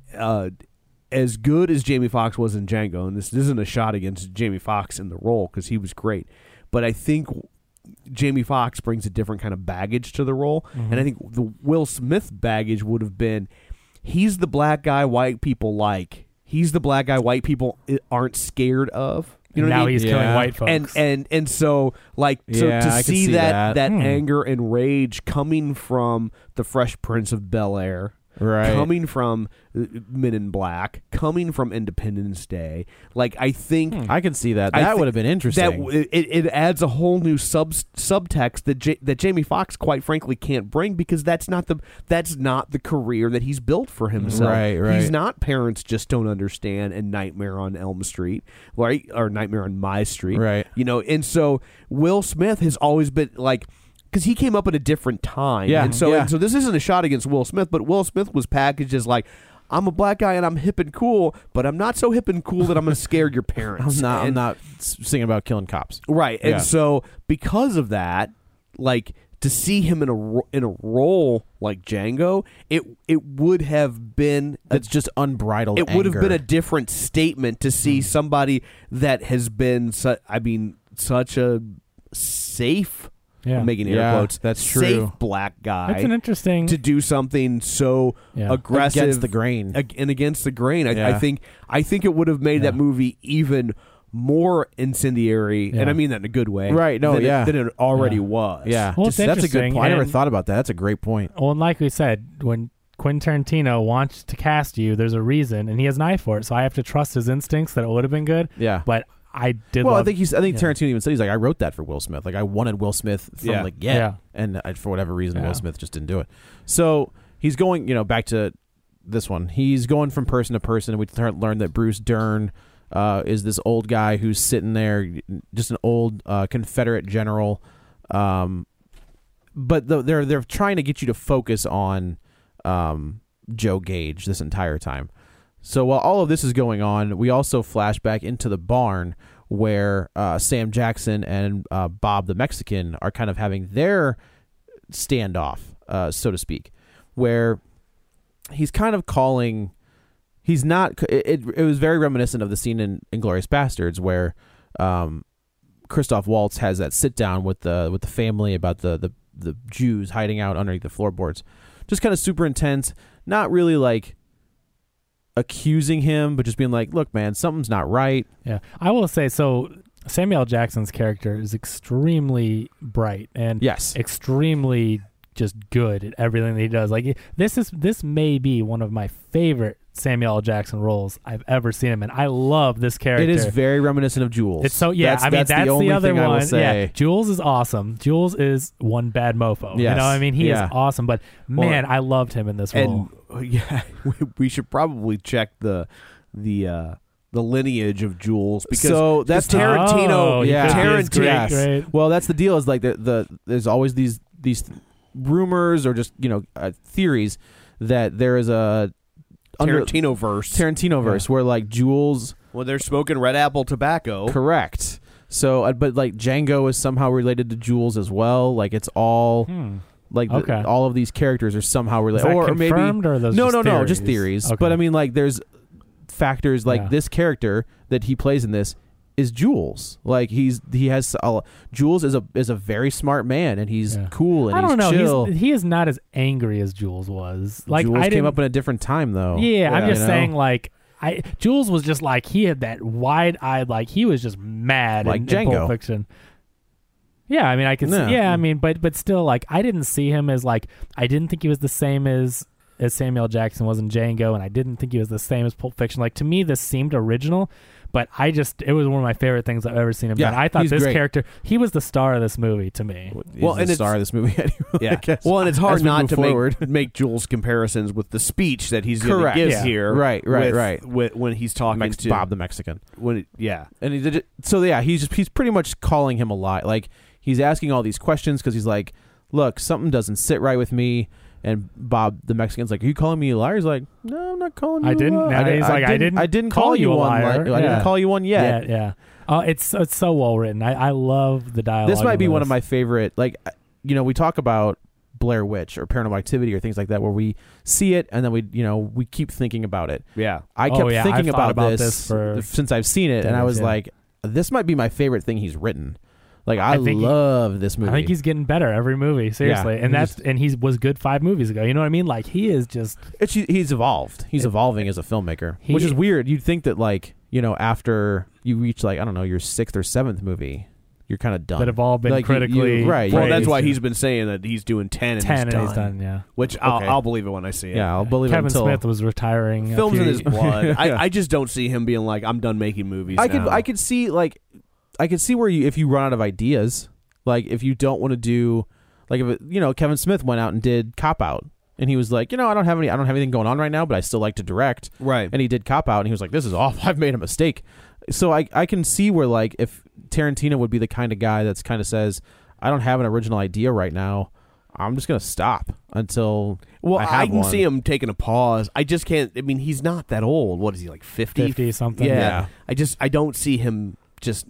as good as Jamie Foxx was in Django, and this isn't a shot against Jamie Foxx in the role because he was great, but I think Jamie Foxx brings a different kind of baggage to the role, and I think the Will Smith baggage would have been, he's the black guy white people like. He's the black guy white people aren't scared of. You know now what I mean? He's killing white folks, and so to see that anger and rage coming from the Fresh Prince of Bel-Air, right, coming from Men in Black, coming from Independence Day, like I think I can see that. That would have been interesting. That it adds a whole new subtext that Jamie Foxx, quite frankly, can't bring, because that's not the career that he's built for himself. Right. He's not Parents Just Don't Understand and Nightmare on Elm Street, right, or Nightmare on My Street, right? You know, and so Will Smith has always been like, because he came up at a different time. And so this isn't a shot against Will Smith, but Will Smith was packaged as like, I'm a black guy and I'm hip and cool, but I'm not so hip and cool that I'm going to scare your parents. I'm not singing about killing cops. Right. And so because of that, like, to see him in a role like Django, it would have been that's just unbridled. It would have been a different statement to see somebody that has been such a safe, I'm making air quotes, that's true, safe black guy. That's an interesting to do something so aggressive against the grain and against the grain. I think it would have made that movie even more incendiary, and I mean that in a good way, right? No, than it already was. Yeah, well, that's a good point. I never thought about that. That's a great point. Well, and like we said, when Quentin Tarantino wants to cast you, there's a reason, and he has an eye for it. So I have to trust his instincts that it would have been good. Yeah, but I did. Well, I think Tarantino even said, he's like, I wrote that for Will Smith. Like, I wanted Will Smith from and for whatever reason, Will Smith just didn't do it. So he's going, back to this one. He's going from person to person, and we learn that Bruce Dern is this old guy who's sitting there, just an old Confederate general. But they're trying to get you to focus on Joe Gage this entire time. So while all of this is going on, we also flash back into the barn where Sam Jackson and Bob the Mexican are kind of having their standoff, so to speak, where he's kind of calling. He's not. It was very reminiscent of the scene in Inglourious Bastards where Christoph Waltz has that sit down with the family about the Jews hiding out underneath the floorboards. Just kind of super intense. Not really like accusing him, but just being like, look, man, something's not right. Yeah, I will say, so Samuel Jackson's character is extremely bright and extremely just good at everything that he does. Like, this may be one of my favorite Samuel L. Jackson roles I've ever seen him in. I love this character. It is very reminiscent of Jules. It's so that's the other one. Yeah, Jules is awesome. Jules is one bad mofo. Yes. He is awesome. But man, I loved him in this role. Yeah, we should probably check the lineage of Jules, because that's Tarantino. Tarantino. Great. Well, that's the deal. Is like there's always these rumors or just theories that there is a Tarantino-verse where like Jules, well, they're smoking red apple tobacco. Correct. So, but like Django is somehow related to Jules as well. Like it's all all of these characters are somehow related. Is that confirmed, or are those theories? Just theories. Okay. But I mean, like there's factors like this character that he plays in this is Jules. Like Jules is a very smart man, and he's cool, and I don't know. chill. He is not as angry as Jules was. Like Jules came up in a different time, though. Yeah, I'm just saying, like, Jules was just like, he had that wide-eyed, like, he was just mad like in Django. Pulp Fiction. Yeah, I mean, I can see. Yeah, I mean, but still, like, I didn't see him as, like, I didn't think he was the same as Samuel Jackson was in Django, and I didn't think he was the same as Pulp Fiction. Like, to me, this seemed original, but it was one of my favorite things I've ever seen him. Yeah, done. I thought this great. character, he was the star of this movie to me. And the star of this movie, anyway, I guess. Well, and it's hard not to make Jules comparisons with the speech that he's going to give here. Right. When he's talking to Bob the Mexican. And he did it. So yeah, he's pretty much calling him a lie. Like, he's asking all these questions because he's like, look, something doesn't sit right with me. And Bob the Mexican's like, are you calling me a liar? He's like, no, I'm not calling you I didn't. a liar. He's like, I didn't call you a liar. I didn't call you one yet. Yeah. It's so well written. I love the dialogue. This might be one of my favorite. Like, we talk about Blair Witch or Paranormal Activity or things like that, where we see it and then we keep thinking about it. Yeah, I kept thinking about this since I've seen it, and I was like, this might be my favorite thing he's written. Like, I love this movie. I think he's getting better every movie, seriously. Yeah, and he was good 5 movies ago. You know what I mean? Like, he is just... He's evolved. He's evolving as a filmmaker, which is weird. You'd think that, like, after you reach, like, I don't know, your 6th or 7th movie, you're kind of done. That have all been critically... right. Well, that's why he's been saying that he's doing 10 and he's done. Yeah. Which I'll believe it when I see it. Yeah, I'll believe Kevin it until... Smith was retiring. Films in his blood. I just don't see him being like, I'm done making movies now. I could see, like... I could see where if you run out of ideas... Like, if you don't want to do, like, if Kevin Smith went out and did Cop Out, and he was like, I don't have anything going on right now, but I still like to direct. Right. And he did Cop Out, and he was like, this is awful. I've made a mistake. So I can see where, like, if Tarantino would be the kind of guy that's kind of says, I don't have an original idea right now, I'm just going to stop until I can see him taking a pause. I just can't. I mean, he's not that old. What is he, like 50? 50 something. Yeah. I don't see him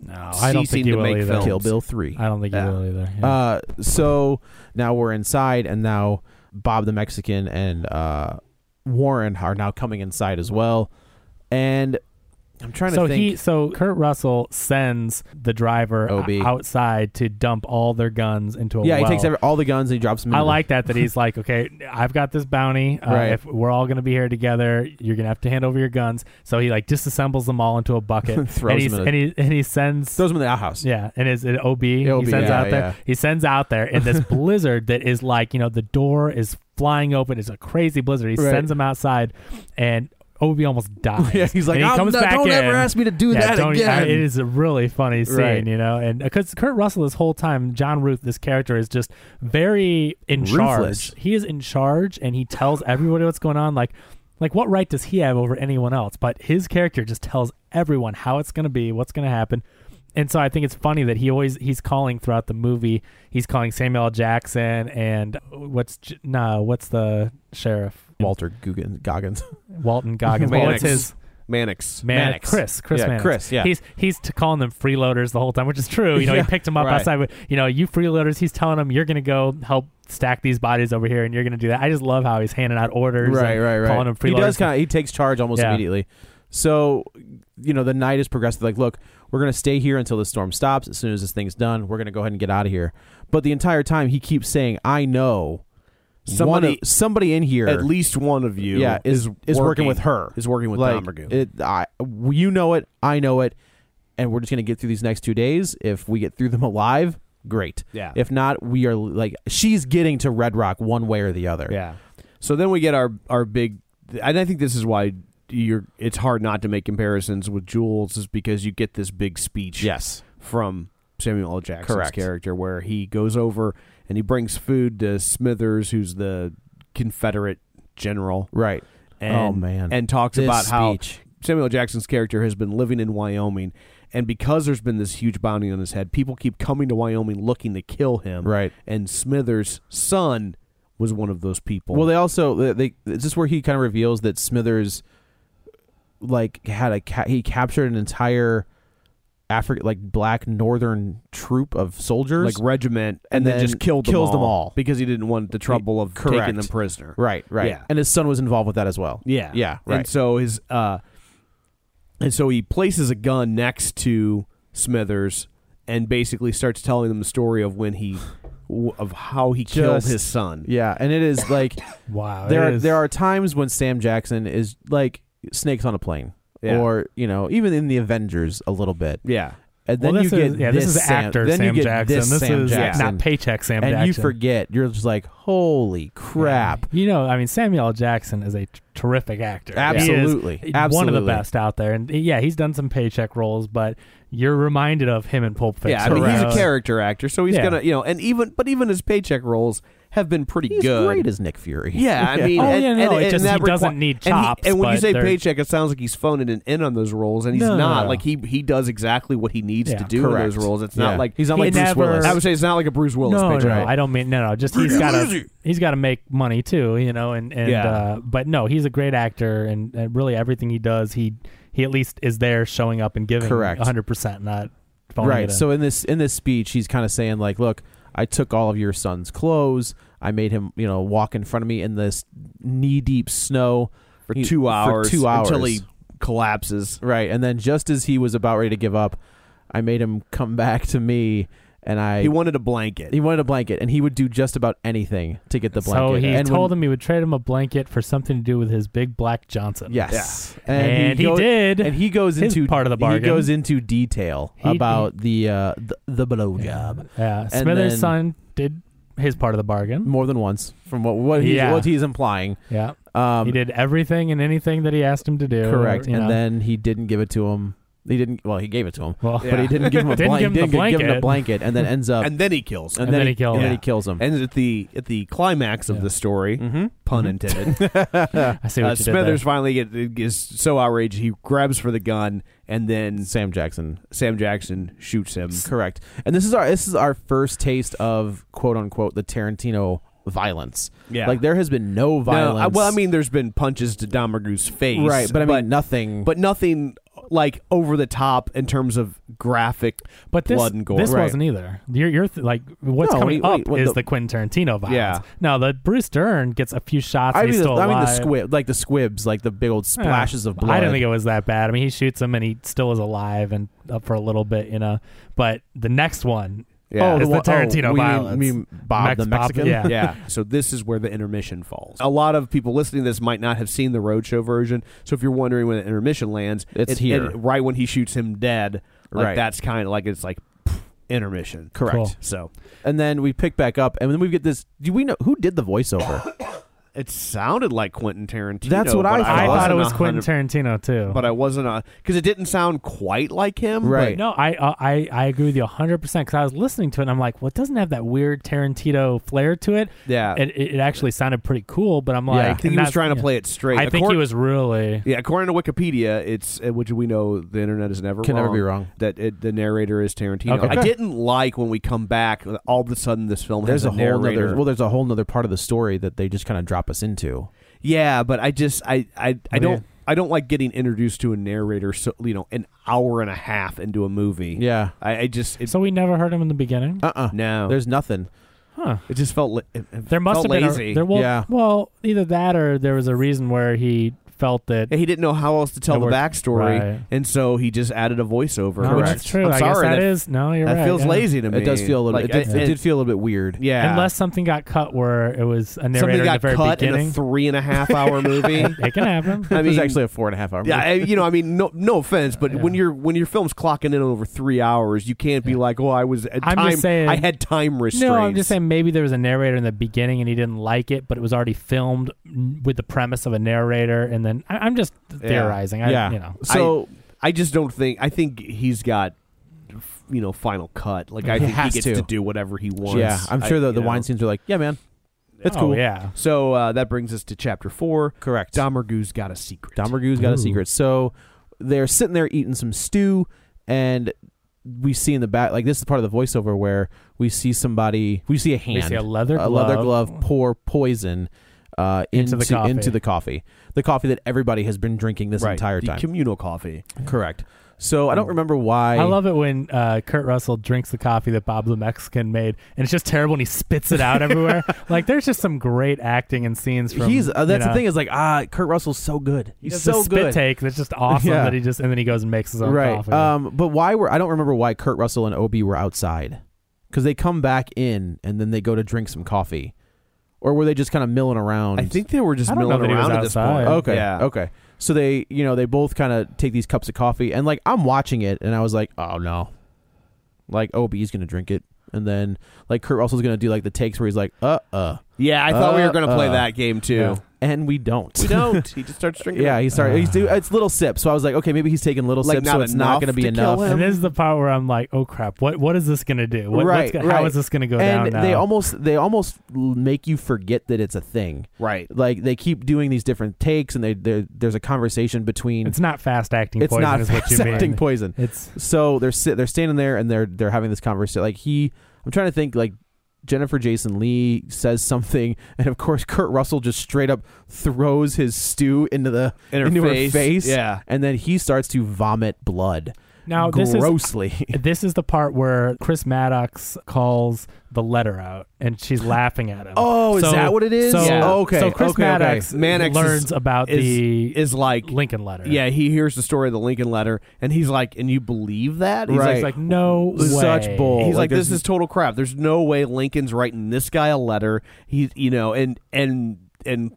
I don't think he will make either. films. Kill Bill 3. I don't think he will either. Yeah. So now we're inside, and now Bob the Mexican and Warren are now coming inside as well. And I'm trying to think. So Kurt Russell sends the driver OB outside to dump all their guns into a well. Yeah, he takes all the guns and he drops them in. I like that he's like, okay, I've got this bounty. Right. If we're all going to be here together, you're going to have to hand over your guns. So he, like, disassembles them all into a bucket. He sends... Throws them in the outhouse. Yeah, and his OB, he sends out there. He sends out there in this blizzard that is like, the door is flying open. It's a crazy blizzard. He sends them outside, and Obi almost dies. Yeah, he's like, he comes back don't in. ever ask me to do that again. It is a really funny scene, Right. and because Kurt Russell this whole time, John Ruth, this character, is just very in Ruthless. charge. He is in charge, and he tells everybody what's going on. Like what right does he have over anyone else? But his character just tells everyone how it's going to be, what's going to happen. And so I think it's funny that he's calling throughout the movie. He's calling Samuel L. Jackson and what's the sheriff? Walter Goggins. Walton Goggins. What's his Mannix. Chris Mannix. Chris, yeah. He's calling them freeloaders the whole time, which is true. He picked them up outside. But, you freeloaders, he's telling them, you're going to go help stack these bodies over here, and you're going to do that. I just love how he's handing out orders. Right. Calling them freeloaders. He takes charge almost immediately. So, the night is progressive. Like, look, we're going to stay here until the storm stops. As soon as this thing's done, we're going to go ahead and get out of here. But the entire time, he keeps saying, I know somebody in here, at least one of you, is working with her. Is working with Tom Ragu. You know it, I know it, and we're just going to get through these next 2 days. If we get through them alive, great. Yeah. If not, we are like, she's getting to Red Rock one way or the other. Yeah. So then we get our big, and I think this is why it's hard not to make comparisons with Jules, is because you get this big speech from Samuel L. Jackson's character, where he goes over and he brings food to Smithers, who's the Confederate general. Right. And talks about how Samuel L. Jackson's character has been living in Wyoming, and because there's been this huge bounty on his head, people keep coming to Wyoming looking to kill him. Right. And Smithers' son was one of those people. Well, they also it's just where he kind of reveals that Smithers, like, he captured an entire black northern troop of soldiers, like regiment, and then just kills them all because he didn't want the trouble of taking them prisoner. Right. Yeah. And his son was involved with that as well. Yeah. Right. And so he places a gun next to Smithers and basically starts telling them the story of how he killed his son. Yeah, and it is like wow. There are times when Sam Jackson is like snakes on a plane, or even in the Avengers a little bit. Yeah. And then you get this is actor Sam Jackson. This is not paycheck Sam Jackson. And you forget. You're just like, holy crap. Yeah. Samuel L. Jackson is a terrific actor. Absolutely. He is one of the best out there. And he's done some paycheck roles, but you're reminded of him in Pulp Fiction. Yeah, he's a character actor, so he's gonna, and even his paycheck roles have been pretty he's good. He's great as Nick Fury. Yeah, I mean, he doesn't need chops. And when you say paycheck, it sounds like he's phoning it in on those roles, and he's not. No. Like he does exactly what he needs to do in those roles. It's not like he's not like Bruce Willis. I would say it's not like a Bruce Willis paycheck. No, I don't mean Just he's got to make money too, but no, he's a great actor, and really everything he does, he at least is there showing up and giving 100%, not phoning it in. So in this speech, he's kind of saying like, look, I took all of your son's clothes. I made him, walk in front of me in this knee-deep snow for 2 hours until he collapses. Right, and then just as he was about ready to give up, I made him come back to me, and he wanted a blanket. And he would do just about anything to get the blanket. So he told him he would trade him a blanket for something to do with his big black Johnson. Yes, yeah. And he did. And he goes into part of the bargain. He goes into detail about the blowjob. Yeah, Smithers' son did his part of the bargain more than once, from what he's implying. Yeah, he did everything and anything that he asked him to do. Correct, and then he didn't give it to him. He didn't. Well, he gave it to him, but he didn't give him Give him a blanket, and then ends up, and then he kills him, and then he kills him. And at the climax of the story, pun intended. I see what you Smithers did finally is so outraged he grabs for the gun, and then Sam Jackson shoots him. Correct. And this is our first taste of quote unquote the Tarantino violence. Yeah, like there has been no violence. Well, I mean, there's been punches to Don Magoo's face, right? But I mean, nothing. But nothing like over the top in terms of graphic blood and gore. This wasn't either. You're like what's coming up is the Quentin Tarantino violence. Yeah. No, the Bruce Dern gets a few shots. And he's still alive. The squibs, like the big old splashes of blood. I didn't think it was that bad. I mean, he shoots him and he still is alive and up for a little bit, But the next one. Yeah. It's the Tarantino violence. You mean Bob the Mexican? Yeah. So this is where the intermission falls. A lot of people listening to this might not have seen the Roadshow version. So if you're wondering when the intermission lands, it's here. Right when he shoots him dead. Right. That's kind of like it's like intermission. Correct. Cool. So, and then we pick back up, and then we get this. Do we know who did the voiceover? It sounded like Quentin Tarantino. That's what I thought. I thought it was Quentin Tarantino too, but I wasn't because it didn't sound quite like him. Right? No, I agree with you 100% because I was listening to it and I'm like, well, it doesn't have that weird Tarantino flair to it. Yeah, it actually sounded pretty cool, but I'm like, I think he was trying to play it straight. I think he was really. Yeah, according to Wikipedia, it's which we know the internet is never never be wrong. That the narrator is Tarantino. Okay. I didn't like when we come back. All of a sudden, this film has a narrator. There's a whole nother part of the story that they just kind of drop us into. Yeah, but I don't like getting introduced to a narrator. So an hour and a half into a movie. Yeah, So we never heard him in the beginning. No, there's nothing. Huh? It just felt. There must have lazy. been. Well, either that or there was a reason where he felt that he didn't know how else to tell the backstory, right. and so he just added a voiceover. No, that's true. I'm sorry, I guess you're right. That feels lazy to me. It does feel a little. It did feel a little bit weird. Yeah, unless something got cut where it was a narrator something got at the very cut beginning. in a 3.5 hour movie. It can happen. I mean, it was actually a 4.5 hour movie. Yeah, I mean, no offense, but when your film's clocking in over 3 hours, you can't be like, "Oh, just saying, I had time restraints." No, I'm just saying maybe there was a narrator in the beginning and he didn't like it, but it was already filmed with the premise of a narrator, and then I'm just theorizing. So I just don't think. I think he's got final cut. Like I think he gets to do whatever he wants. Yeah, I'm sure the Weinsteins are like, yeah, man, that's cool. Yeah. So that brings us to chapter 4. Correct. Don Magoo's got a secret. Don Magoo's got a secret. So they're sitting there eating some stew, and we see in the back, like this is part of the voiceover where we see somebody, we see a hand, we see a leather glove pour poison into the coffee that everybody has been drinking this entire time. Communal coffee. Correct. So I don't remember why. I love it when Kurt Russell drinks the coffee that Bob the Mexican made, and it's just terrible, and he spits it out everywhere. Like, there's just some great acting and scenes from. That's the thing is like Kurt Russell's so good. He's so spit good. Take that's just awesome that he just and then he goes and makes his own coffee. But I don't remember why Kurt Russell and Obie were outside, because they come back in and then they go to drink some coffee, or were they just kind of milling around? I think they were just milling around at this point. Okay, yeah. Okay. So they both kind of take these cups of coffee, and like I'm watching it, and I was like, oh no, like Obie's gonna drink it, and then like Kurt Russell's gonna do like the takes where he's like, Yeah, I thought we were gonna play that game too. Yeah. And we don't. We don't. He just starts drinking. Yeah, he started. It's little sips. So I was like, okay, maybe he's taking little sips, so it's not going to be enough. And this is the part where I'm like, oh crap, what is this going to do? How is this going to go down now? They almost make you forget that it's a thing. Right. Like they keep doing these different takes, and there's a conversation between. It's not fast acting. It's poison, not is what fast you mean. acting poison. It's so they're standing there and they're having this conversation. Like I'm trying to think like. Jennifer Jason Leigh says something, and of course Kurt Russell just straight up throws his stew into her face. Yeah, and then he starts to vomit blood. Now grossly. This is the part where Chris Maddox calls the letter out, and she's laughing at him. Oh, is that what it is? So, yeah. Okay. So Chris Maddox learns about the like Lincoln letter. Yeah, he hears the story of the Lincoln letter, and he's like, "And you believe that?" He's right. like, "No way." Such bull. He's like, "This is total crap. There's no way Lincoln's writing this guy a letter." He's and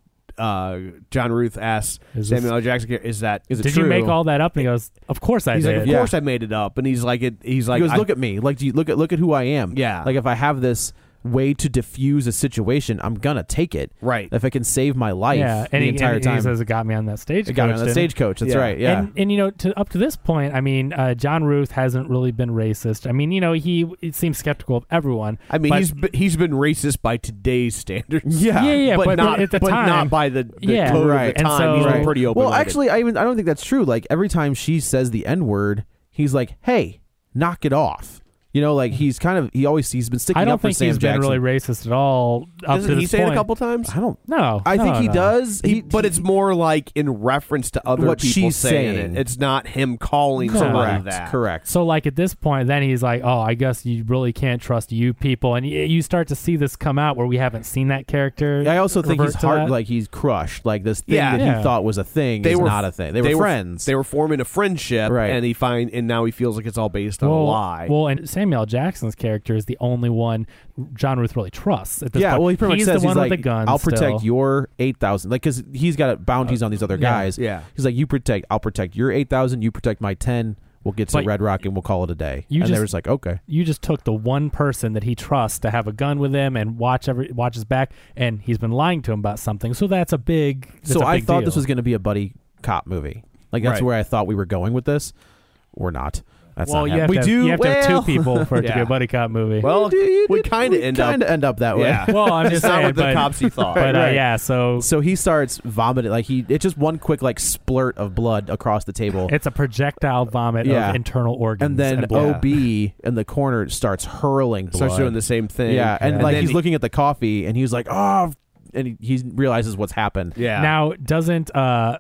John Ruth asks Samuel L. Jackson, "Is it Did true? you make all that up?" And he goes, "Of course I did." Like, "Of course I made it up." And he's like, he goes, "Look at me. Like, do you look at who I am? Yeah. Like, if I have this way to diffuse a situation, I'm gonna take it. Right. If I can save my life and the entire time." He says, "It got me on that stagecoach." It got me on that stagecoach. That's right. Yeah. And up to this point, I mean, John Ruth hasn't really been racist. I mean, he seems skeptical of everyone. I mean, he's been racist by today's standards. Yeah. But not at the time, not by the code right. of the time. So, he's been pretty open. Well, actually, I don't think that's true. Like every time she says the N-word, he's like, "Hey, knock it off." You know, like he's been sticking up for Sam Jackson. I don't think he's been really racist at all. Doesn't he say it a couple times? I don't. No, I think he does. But it's more like in reference to other what people she's saying saying. it. It's not him calling somebody that. Correct. So, like at this point, then he's like, "Oh, I guess you really can't trust you people," and you start to see this come out where we haven't seen that character. I also think he's hard, like he's crushed. Like this thing that he thought was a thing is not a thing. They were friends. They were forming a friendship, right? And now he feels like it's all based on a lie. Well, and Samuel L. Jackson's character is the only one John Ruth really trusts at this point. Well, he pretty much says the one he's with like, the guns. "I'll protect your 8,000." Like, because he's got bounties on these other guys. Yeah. He's like, I'll protect your 8,000. You protect my 10. We'll get to Red Rock and we'll call it a day. And they were just like, okay. You just took the one person that he trusts to have a gun with him and watch his back, and he's been lying to him about something. So that's a big. I thought deal. this was going to be a buddy cop movie. Like that's where I thought we were going with this. We're not. That's well, not you have, to have two people for it to be a buddy cop movie. Well, we kind of end up that way. Yeah. Well, I'm just saying, not what the cops he thought. But so he starts vomiting. Like it's just one quick like splurt of blood across the table. It's a projectile vomit of internal organs, and then blood. OB in the corner starts hurling blood. Starts doing the same thing. Yeah, and like he's looking at the coffee, and he's like, "Oh." And he realizes what's happened. Yeah. Now, doesn't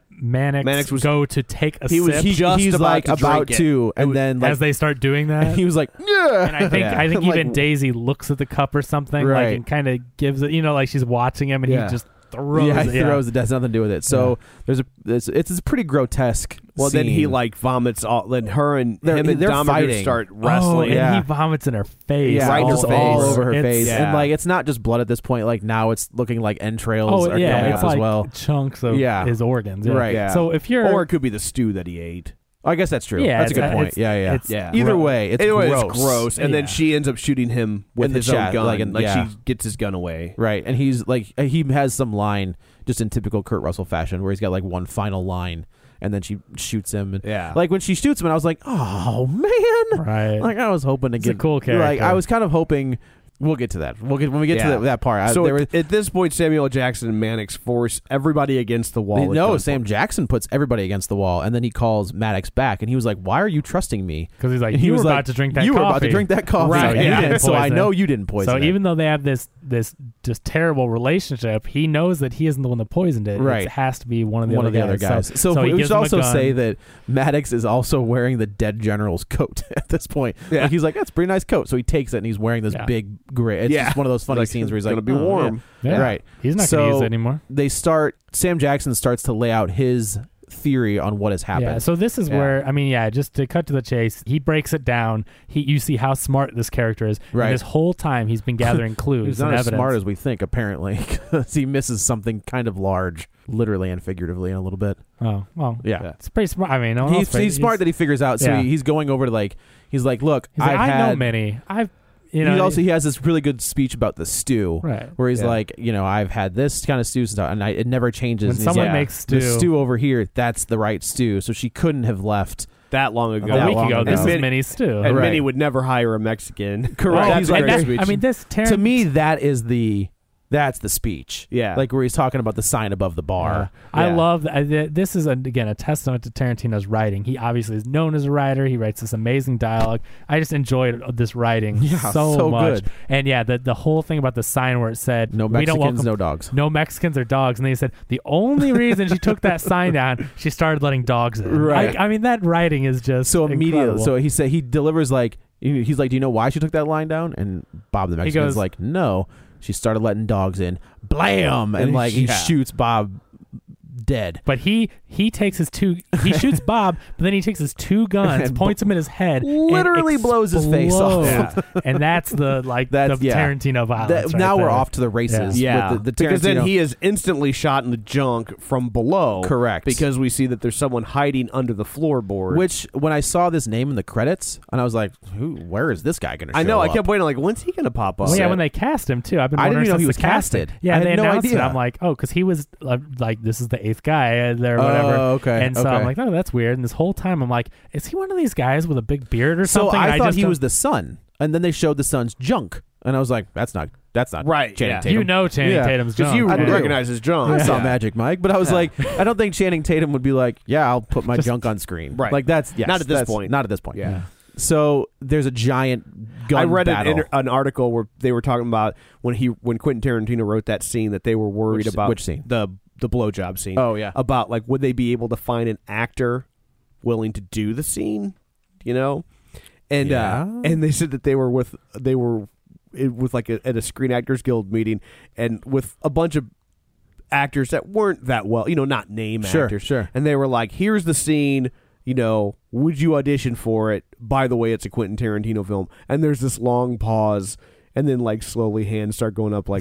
Mannix go to take a sip? He's like about to, and then like, as they start doing that, and he was like, "Yeah." And I think even Daisy looks at the cup or something, like, and kind of gives it, like she's watching him, and he just throws it. He throws it. That's nothing to do with it. So it's a pretty grotesque. Well, scene. then he like vomits all. Then him and Dominic fighting. Start wrestling. And he vomits in her face. Right in her face. All over her face. Yeah. And like it's not just blood at this point. Like now it's looking like entrails are coming it's up like as well. Chunks of his organs. Yeah. Right. Yeah. So if you're, or it could be the stew that he ate. I guess that's true. Yeah, that's a good point. Yeah. Either way, it's gross. And then she ends up shooting him with his own gun. She gets his gun away. Right. And he's like, he has some line just in typical Kurt Russell fashion where he's got like one final line. And then she shoots him. And like when she shoots him, and I was like, "Oh man!" Right. Like I was hoping to get a cool character. Like I was kind of hoping. We'll get to that. When we get to that part. So at this point, Samuel L. Jackson and Mannix force everybody against the wall. No, Sam Jackson puts everybody against the wall, and then he calls Maddox back, and he was like, "Why are you trusting me?" Because he's like, "You were about to drink that coffee. You were about to drink that coffee, right? So I know you didn't poison. So it. even though they have this this just terrible relationship, he knows that he isn't the one that poisoned it. Right. It has to be one of the other guys. So he we gives should him a also gun. say that Maddox is also wearing the dead general's coat at this point. Yeah. Like, he's like, that's a pretty nice coat. So he takes it and he's wearing this big gray. It's just one of those funny scenes where he's like, gonna be warm. Yeah. Right. He's not going to use it anymore. Sam Jackson starts to lay out his theory on what has happened. Yeah, so this is where, I mean, just to cut to the chase, he breaks it down. You see how smart this character is. Right. And this whole time he's been gathering clues He's and not as evidence. smart as we think, apparently, because he misses something kind of large, literally and figuratively, in a little bit. Oh, well, yeah. It's pretty smart. I mean, he's smart that he figures out. So he's going over to he's like, look, I know many. He has this really good speech about the stew, right? Where he's like, I've had this kind of stew since, and it never changes. When someone makes stew, the stew over here, that's the right stew. So she couldn't have left that long ago. A week ago, this is Minnie's stew, and Minnie would never hire a Mexican. Correct. To me, that's the speech. Yeah. Like where he's talking about the sign above the bar. Yeah. I love that. This is, again, a testament to Tarantino's writing. He obviously is known as a writer. He writes this amazing dialogue. I just enjoyed this writing so much. Good. And the whole thing about the sign where it said, no Mexicans, no dogs. No Mexicans or dogs. And they said, the only reason she took that sign down, she started letting dogs in. Right. I mean, that writing is just so immediately. So he delivers he's like, do you know why she took that line down? And Bob the Mexican is like, no. She started letting dogs in. Blam! And he shoots Bob dead. But he takes his he shoots Bob, but then he takes his two guns, and points them in his head, literally blows his face off. Yeah. And that's the Tarantino violence. Now we're off to the races. Yeah, with the because then he is instantly shot in the junk from below. Correct. Because we see that there's someone hiding under the floorboard. Which, when I saw this name in the credits, and I was like, where is this guy going to show I know. up? I kept waiting, when's he going to pop up? Well, when they cast him too, I've been. I didn't even know he was casted. Yeah, I had they no announced idea. it. I'm like, because he was this is the 8th guy there, whatever. Oh, okay. And so I'm like, oh, that's weird. And this whole time I'm like, is he one of these guys with a big beard or something? So I thought he just was the son, and then they showed the son's junk, and I was like, that's not right. Channing Tatum. Channing Tatum's junk. Because you I recognize his junk. I saw Magic Mike, but I was like, I don't think Channing Tatum would be like, I'll put my junk on screen. Right. Like that's not at this point. Not at this point. Yeah. So there's a giant gun I read battle. an article where they were talking about when Quentin Tarantino wrote that scene that they were worried about which scene? the blowjob scene. Oh yeah. About would they be able to find an actor willing to do the scene, and and they said that they were at a Screen Actors Guild meeting and with a bunch of actors that weren't that well, not name actors. Sure. And they were like, here's the scene, would you audition for it? By the way, it's a Quentin Tarantino film. And there's this long pause. And then, slowly hands start going up,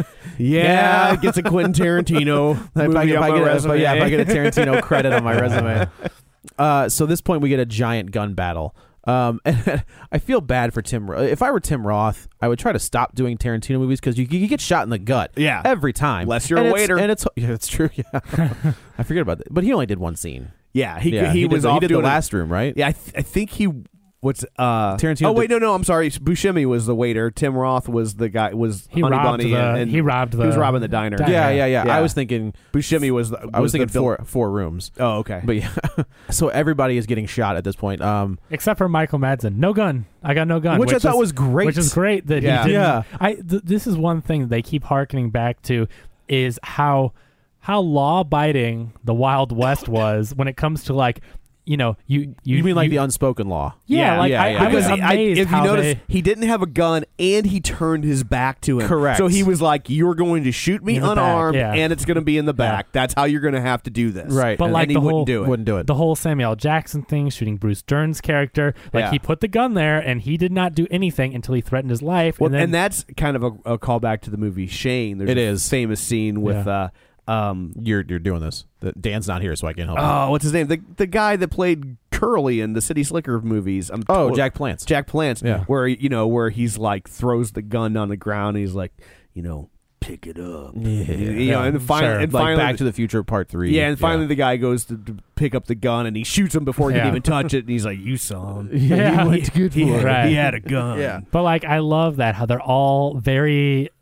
it gets a Quentin Tarantino movie if I get a Tarantino credit on my resume. So this point, we get a giant gun battle. And I feel bad for Tim. If I were Tim Roth, I would try to stop doing Tarantino movies because you get shot in the gut every time. Unless you're a waiter. And it's true. Yeah. I forget about that. But he only did one scene. Yeah, he did the last room, right? Yeah, I think he... Tarantino? Oh wait, no, I'm sorry. Buscemi was the waiter. Tim Roth was the guy. He Honey robbed Bunny, and he robbed the. He was robbing the diner. Yeah. I was thinking Buscemi was. I was thinking four rooms. Oh, okay. But yeah, so everybody is getting shot at this point. Except for Michael Madsen. No gun. I got no gun. Which I thought was great. Which is great that he didn't. Yeah. This is one thing they keep hearkening back to is how law-abiding the Wild West was when it comes to you mean the unspoken law? Yeah, I was amazed if you how notice, he didn't have a gun and he turned his back to him. Correct. So he was like, "You're going to shoot me unarmed, back, and it's going to be in the back. That's how you're going to have to do this." Right. But and he wouldn't do it. The whole Samuel L. Jackson thing, shooting Bruce Dern's character, he put the gun there and he did not do anything until he threatened his life. Well, and that's kind of a callback to the movie Shane. There's a famous scene with. You're doing this. Dan's not here, so I can't help. Oh, what's his name? The guy that played Curly in the City Slicker movies. Jack Palance. Jack Palance. Yeah. Where he's throws the gun on the ground. And he's pick it up. And finally, Back to the Future Part 3. Yeah, and finally the guy goes to pick up the gun and he shoots him before he can even touch it. And he's like, "You saw him. He went good for it. He had a gun." Yeah. But I love that how they're all very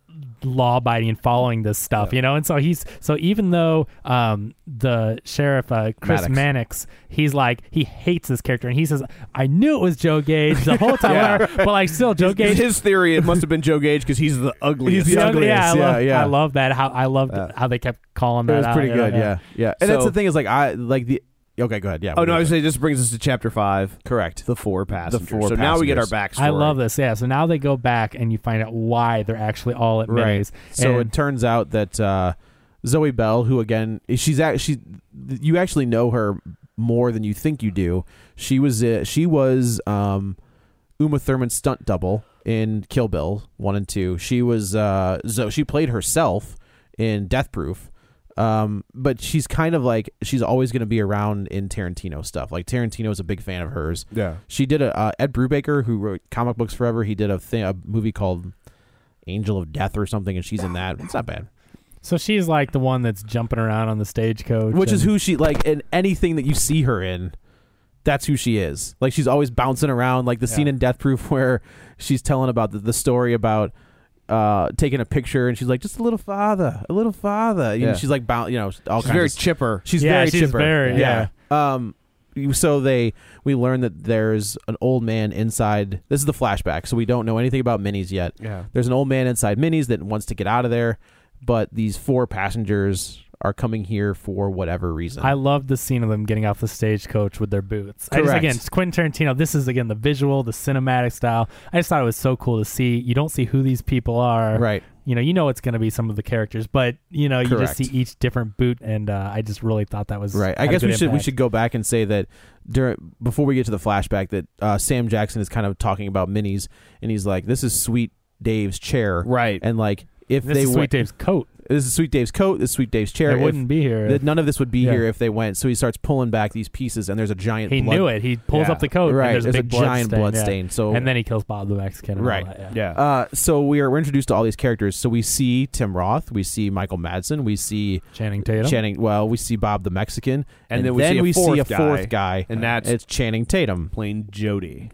law-abiding and following this stuff, and so even though the sheriff Chris Mannix, he's like, he hates this character, and he says, I knew it was Joe Gage the whole time, but like still Joe Gage, his theory, it must have been Joe Gage because he's the ugliest. He's the ugliest. I love that. How they kept calling that. It was out, pretty good. Yeah. And that's the thing is like okay, go ahead. Yeah. Oh no, I was saying this brings us to chapter 5. Correct. The 4 passengers. So passengers. now we get our backstory. I love this. Yeah. So now they go back and you find out why they're actually all at Minnie's. So it turns out that Zoe Bell, who again, you actually know her more than you think you do. She was Uma Thurman's stunt double in Kill Bill 1 and 2. She was she played herself in Death Proof. But she's kind of like, she's always going to be around in Tarantino stuff. Like Tarantino's a big fan of hers. Yeah. She did Ed Brubaker, who wrote comic books forever. He did a movie called Angel of Death or something, and she's in that. It's not bad. So she's like the one that's jumping around on the stagecoach, which is who she like in anything that you see her in. That's who she is. Like she's always bouncing around. Like the scene in Death Proof where she's telling about the story about taking a picture, and she's like, just a little farther. You know, she's like, all she's kinds very of, chipper. She's very chipper. Very, So we learn that there's an old man inside. This is the flashback, so we don't know anything about Minnie's yet. Yeah. There's an old man inside Minnie's that wants to get out of there, but these 4 passengers are coming here for whatever reason. I love the scene of them getting off the stagecoach with their boots. Again, Quentin Tarantino, this is, again, the visual, the cinematic style. I just thought it was so cool to see. You don't see who these people are. Right. You know it's going to be some of the characters, but, you just see each different boot, and I just really thought that was right. I guess we should go back and say that before we get to the flashback that Sam Jackson is kind of talking about Minnie's, and he's like, this is Sweet Dave's chair. Right. And like, if this is Sweet Dave's coat. This is Sweet Dave's coat. This is Sweet Dave's chair. It wouldn't be here. None of this would be here if they went. So he starts pulling back these pieces, and there's a giant. He knew it. He pulls up the coat. Right. And there's a big giant blood stain. So and then he kills Bob the Mexican. And right. All that, yeah. So we're introduced to all these characters. So we see Tim Roth. We see Michael Madsen. We see Channing Tatum. We see Bob the Mexican, and then we see a fourth guy, and it's Channing Tatum playing Jody.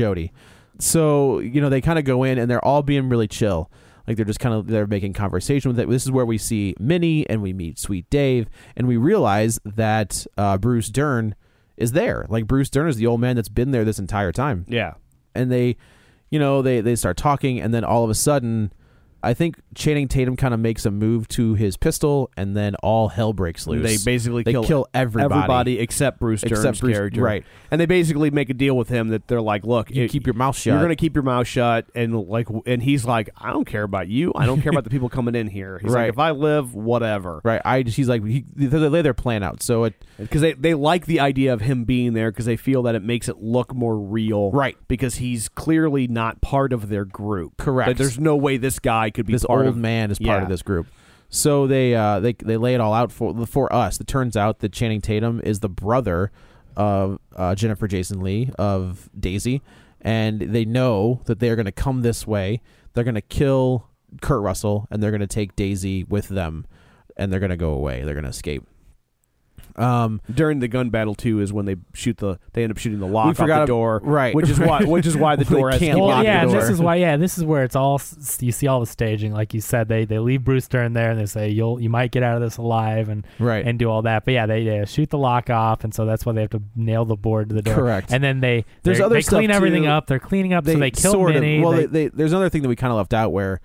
So they kind of go in, and they're all being really chill. Like they're making conversation with it. This is where we see Minnie and we meet Sweet Dave, and we realize that Bruce Dern is there. Like Bruce Dern is the old man that's been there this entire time. Yeah. And they start talking, and then all of a sudden, I think Channing Tatum kind of makes a move to his pistol, and then all hell breaks loose. They basically kill everybody except Bruce Dern's character. Right. And they basically make a deal with him that they're like, look, you keep your mouth shut. You're going to keep your mouth shut, and he's like, I don't care about you. I don't care about the people coming in here. He's like, if I live, whatever. Right. He's like, they lay their plan out. So because they like the idea of him being there because they feel that it makes it look more real. Right. Because he's clearly not part of their group. Correct. That there's no way this guy could be this part old man is part of this group. So they lay it all out for us. It turns out that Channing Tatum is the brother of Jennifer Jason Leigh of Daisy, and they know that they're going to come this way. They're going to kill Kurt Russell, and they're going to take Daisy with them, and they're going to go away. They're going to escape. During the gun battle too is when they end up shooting the lock off the door, right? Which is why the door has can't lock lock the door. This is where it's all, you see all the staging, like you said. They leave Bruce Dern there, and they say you might get out of this alive, and do all that. But they shoot the lock off, and so that's why they have to nail the board to the door. Correct. And then they clean clean everything up. They're cleaning up, so they kill Minnie. There's another thing that we kind of left out where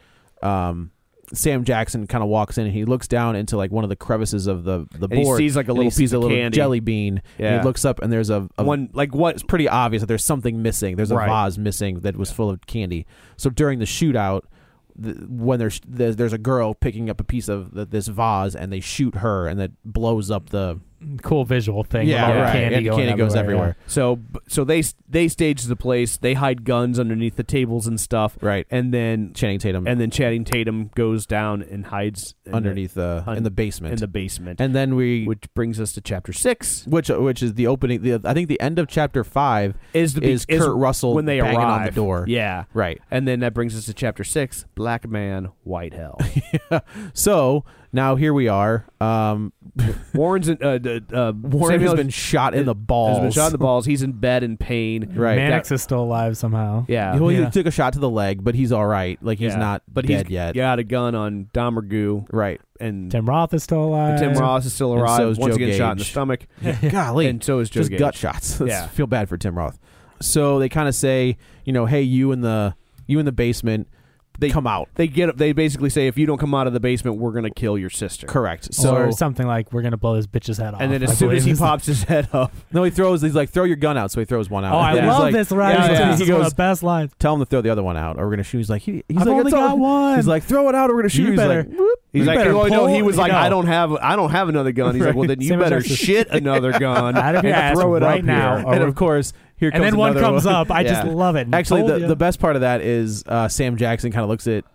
Sam Jackson kind of walks in, and he looks down into like one of the crevices of the board. He sees like a little piece of little jelly bean. Yeah. And he looks up, and there's a one like what? It's pretty obvious that there's something missing. There's a vase missing that was full of candy. So during the shootout, when there's a girl picking up a piece of this vase, and they shoot her, and that blows up the cool visual thing. Candy goes everywhere. So they stage the place. They hide guns underneath the tables and stuff. Right. And then Channing Tatum goes down and hides underneath in the basement. In the basement. And then which brings us to chapter 6, which is the opening. I think the end of chapter 5 is Kurt Russell when they banging arrive on the door. Yeah. Right. And then that brings us to chapter 6, Black Man, White Hell. So now here we are. Warren's Warren has been shot in the balls. Has been shot in the balls. He's in bed in pain. Right. Mannix is still alive somehow. Yeah. Well, he took a shot to the leg, but he's all right. Like he's not dead he's yet. Got a gun on Domergue. Right. And Tim Roth is still alive. Tim Roth is still alive. And so is once Joe again Gage. shot in the stomach. Golly. And so is Joe Just Gage. gut shots. Yeah. Feel bad for Tim Roth. So they kind of say, hey, you in the basement, they come out. They basically say, if you don't come out of the basement, we're gonna kill your sister. Correct. Or something like, we're gonna blow this bitch's head off. And then as soon as he pops his head up, he's like, throw your gun out. So he throws one out. Oh, I love this, right? This is one of the best lines. Tell him to throw the other one out, or we're gonna shoot. He's like, I've only got one. He's like, throw it out, or we're gonna shoot. You better. He's like, oh no, he was like, I don't have another gun. He's like, well then you better shit another gun out of your ass throw it right up now. here. And of course, here comes and then one another comes up. I just love it. Actually, the best part of that is Sam Jackson kind of looks at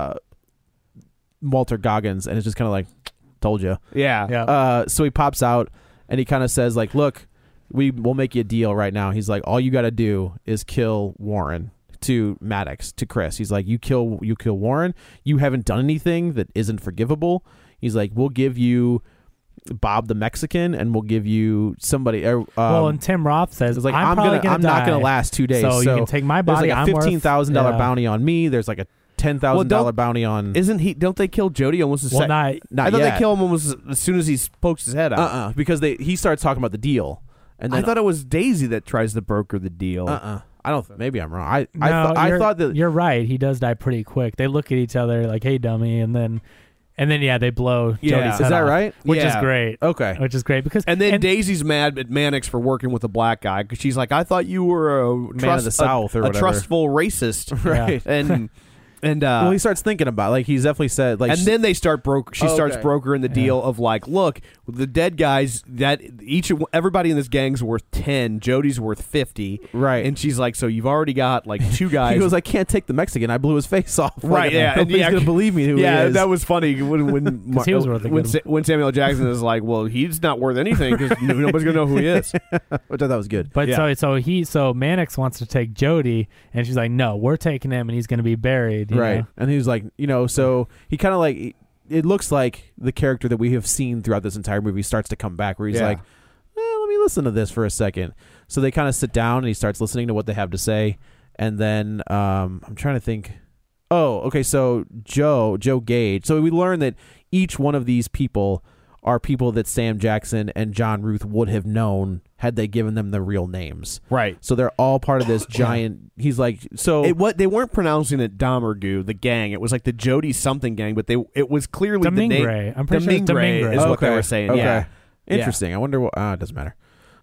Walter Goggins and it's just kind of like, told you. Yeah. So he pops out and he kind of says like, look, we'll make you a deal right now. He's like, all you got to do is kill Warren. To Maddox, to Chris. He's like, you kill Warren. You haven't done anything that isn't forgivable. He's like, we'll give you Bob the Mexican, and we'll give you somebody. And Tim Roth says, like, I'm not gonna last 2 days. So you can take my body. There's like a $15,000 bounty on me. There's like a $10,000 bounty on. Isn't he? Don't they kill Jody almost as not I thought yet. they kill him almost as soon as he pokes his head out. Because he starts talking about the deal, and then I thought it was Daisy that tries to broker the deal. I don't. Maybe I'm wrong. I thought that you're right. He does die pretty quick. They look at each other like, "Hey, dummy," and then they blow Jody's head Is that off, right? Which is great. Okay. Which is great because and then Daisy's mad at Mannix for working with a black guy because she's like, I thought you were a man of the South or a whatever. trustful racist, right? And well, he starts thinking about he's definitely said like, and then they start She starts brokering the deal of like, look, the dead guys that everybody in this gang's worth 10, Jody's worth 50, right? And she's like, so you've already got like 2 guys. He goes, I can't take the Mexican. I blew his face off. Right? Yeah, nobody's gonna believe me. Who he is. That was funny when he was worth when Samuel Jackson is like, well, he's not worth anything because nobody's gonna know who he is, which I thought was good. But so Mannix wants to take Jody, and she's like, no, we're taking him, and he's gonna be buried, right? know? And he was like, so he kind of like, it looks like the character that we have seen throughout this entire movie starts to come back, where he's like, let me listen to this for a second. So they kind of sit down and he starts listening to what they have to say, and then I'm trying to think. Oh, okay. So Joe Gage. So we learn that each one of these people are people that Sam Jackson and John Ruth would have known had they given them the real names. Right. So they're all part of this giant. He's like, so they weren't pronouncing it Domergue, the gang. It was like the Jody something gang, but it was clearly Domingre. the name. I'm pretty sure it's Domingre is what they were saying. Okay. Yeah. Interesting. I wonder what. It doesn't matter.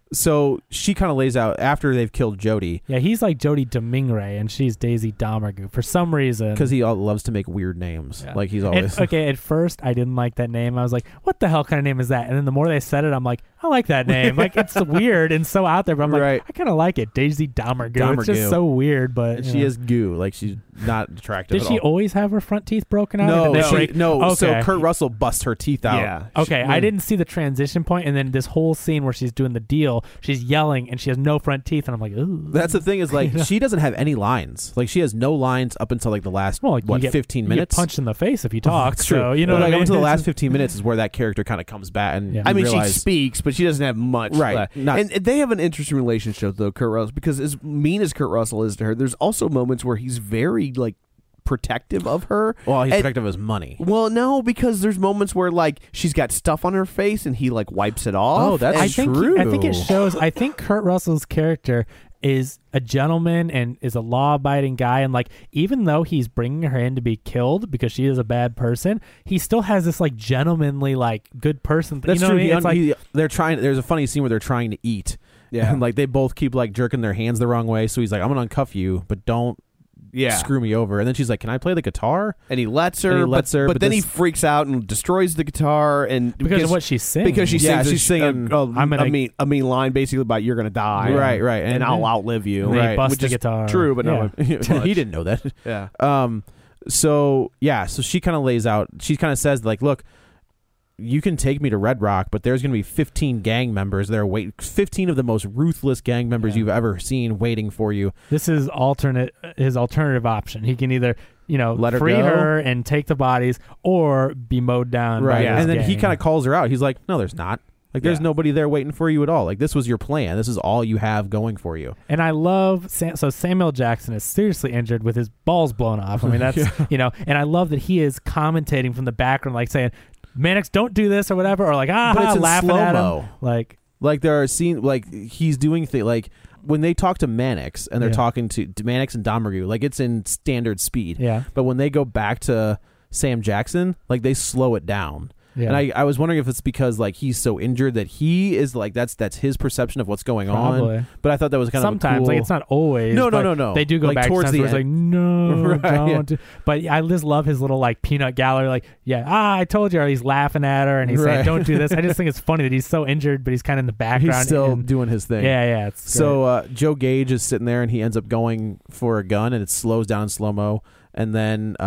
So she kind of lays out after they've killed Jody. Yeah, he's like Jody Domingre, and she's Daisy Domergue for some reason. Because he loves to make weird names. Yeah. Like he's always. At first, I didn't like that name. I was like, what the hell kind of name is that? And then the more they said it, I'm like, I like that name. Like, it's weird and so out there, but I'm like, I kind of like it. Daisy Domergue. It's just so weird, but. And she is goo. Like, she's not attractive Did she always have her front teeth broken out? No. Okay. So Kurt Russell busts her teeth out. Yeah. Okay, I didn't see the transition point, and then this whole scene where she's doing the deal, she's yelling, and she has no front teeth, and I'm like, ooh. That's the thing is, like, she doesn't have any lines. Like, she has no lines up until, like, the last, 15 minutes? You get punched in the face if you talk. It's true. So, you know but, what I mean? Up until the last 15 minutes is where that character kind of comes back. And I mean, she speaks, but she doesn't have much. Right. And they have an interesting relationship, though, Kurt Russell, because as mean as Kurt Russell is to her, there's also moments where he's very, like, protective of her. Well, he's protective of his money. Well, no, because there's moments where like she's got stuff on her face and he like wipes it off. Oh, that's true. I think it shows. I think Kurt Russell's character is a gentleman and is a law-abiding guy, and like even though he's bringing her in to be killed because she is a bad person, he still has this like gentlemanly, like good person. That's you know true. What I mean? They're trying. There's a funny scene where they're trying to eat. Yeah, and like they both keep like jerking their hands the wrong way. So he's like, "I'm gonna uncuff you, but don't." Screw me over. And then she's like, can I play the guitar? And he lets her. But then he freaks out and destroys the guitar. And because of what she's singing. Because she's singing a mean line basically about you're going to die. Right. And I'll outlive you. And he busts the guitar. True, but no. He didn't know that. Yeah. So she kind of lays out. She kind of says like, look, you can take me to Red Rock, but there's going to be 15 gang members there 15 of the most ruthless gang members you've ever seen waiting for you. This is his alternative option. He can either let her free go. her and take the bodies, or be mowed down. Right. by this And then gang. he kind of calls her out. He's like, no, there's not. Like, there's nobody there waiting for you at all. Like, this was your plan. This is all you have going for you. And I love so Samuel Jackson is seriously injured with his balls blown off. I mean, that's and I love that he is commentating from the background, like saying, Mannix, don't do this or whatever, or like but it's in laughing at slow-mo. him. Like there are scenes like he's doing things like when they talk to Mannix and they're talking to Mannix and Domergue, like it's in standard speed. Yeah. But when they go back to Sam Jackson, like they slow it down. Yeah. And I was wondering if it's because like he's so injured that he is like that's his perception of what's going Probably. on. But I thought that was kind sometimes of a cool... like it's not always. No. They do go like back towards to the where it's like end. no, Right, don't. But I just love his little like peanut gallery. Like I told you. Or he's laughing at her and he's saying, "Don't do this." I just think it's funny that he's so injured, but he's kind of in the background. He's still doing his thing. Yeah. It's so Joe Gage is sitting there and he ends up going for a gun and it slows down in slow mo, and then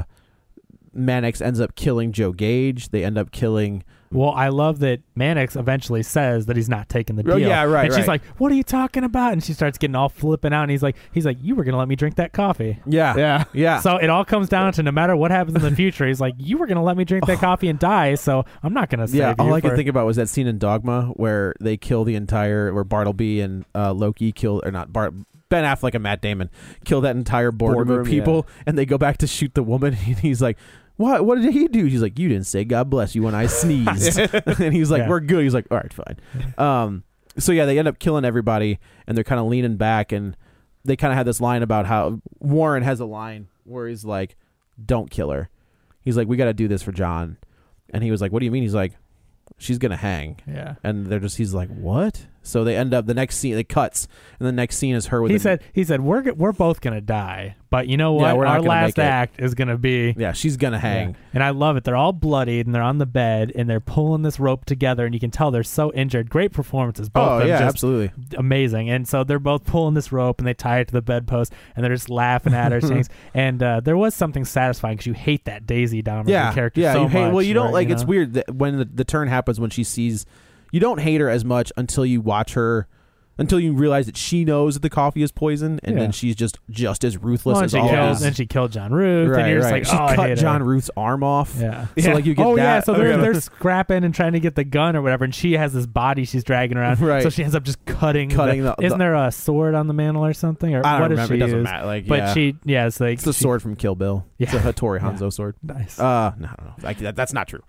Mannix ends up killing Joe Gage. They end up killing. Well, I love that Mannix eventually says that he's not taking the deal. Oh, yeah, right. And she's like, "What are you talking about?" And she starts getting all flipping out. And he's like, "You were gonna let me drink that coffee." Yeah. So it all comes down to no matter what happens in the future, he's like, "You were gonna let me drink that coffee and die, so I'm not gonna save you." All I could think about was that scene in Dogma where they kill where Bartleby and Loki kill, or not Ben Affleck and Matt Damon kill that entire boardroom of people, and they go back to shoot the woman, and he's like, What did he do? He's like, you didn't say God bless you when I sneezed. And he's like, we're good. He's like, all right, fine. So they end up killing everybody, and they're kind of leaning back, and they kind of had this line about how Warren has a line where he's like, don't kill her. He's like, we got to do this for John. And he was like, what do you mean? He's like, she's going to hang. Yeah. And he's like, what? So they end up, the next scene, it cuts, and the next scene is her with He said, we're both going to die, but you know what? we're not Our gonna last make it. act is going to be... Yeah, she's going to hang. Yeah. And I love it. They're all bloodied, and they're on the bed, and they're pulling this rope together, and you can tell they're so injured. Great performances. Both of them just absolutely. Amazing. And so they're both pulling this rope, and they tie it to the bedpost, and they're just laughing at her. And there was something satisfying, because you hate that Daisy Domergue character so you hate, much. well, you don't, where, it's weird that when the turn happens when she sees... You don't hate her as much until you watch her... Until you realize that she knows that the coffee is poison, and then she's just as ruthless as always. And she killed John Ruth, right, and you're just like, she I cut hate John her. Ruth's arm off. Yeah. So like you get that. Yeah. So they're scrapping and trying to get the gun or whatever, and she has this body she's dragging around. Right. So she ends up just cutting the there a sword on the mantle or something? Or I don't what does remember. she It doesn't use? matter. But it's the sword from Kill Bill. Yeah. It's a Hattori Hanzo sword. Nice. No. That's not true.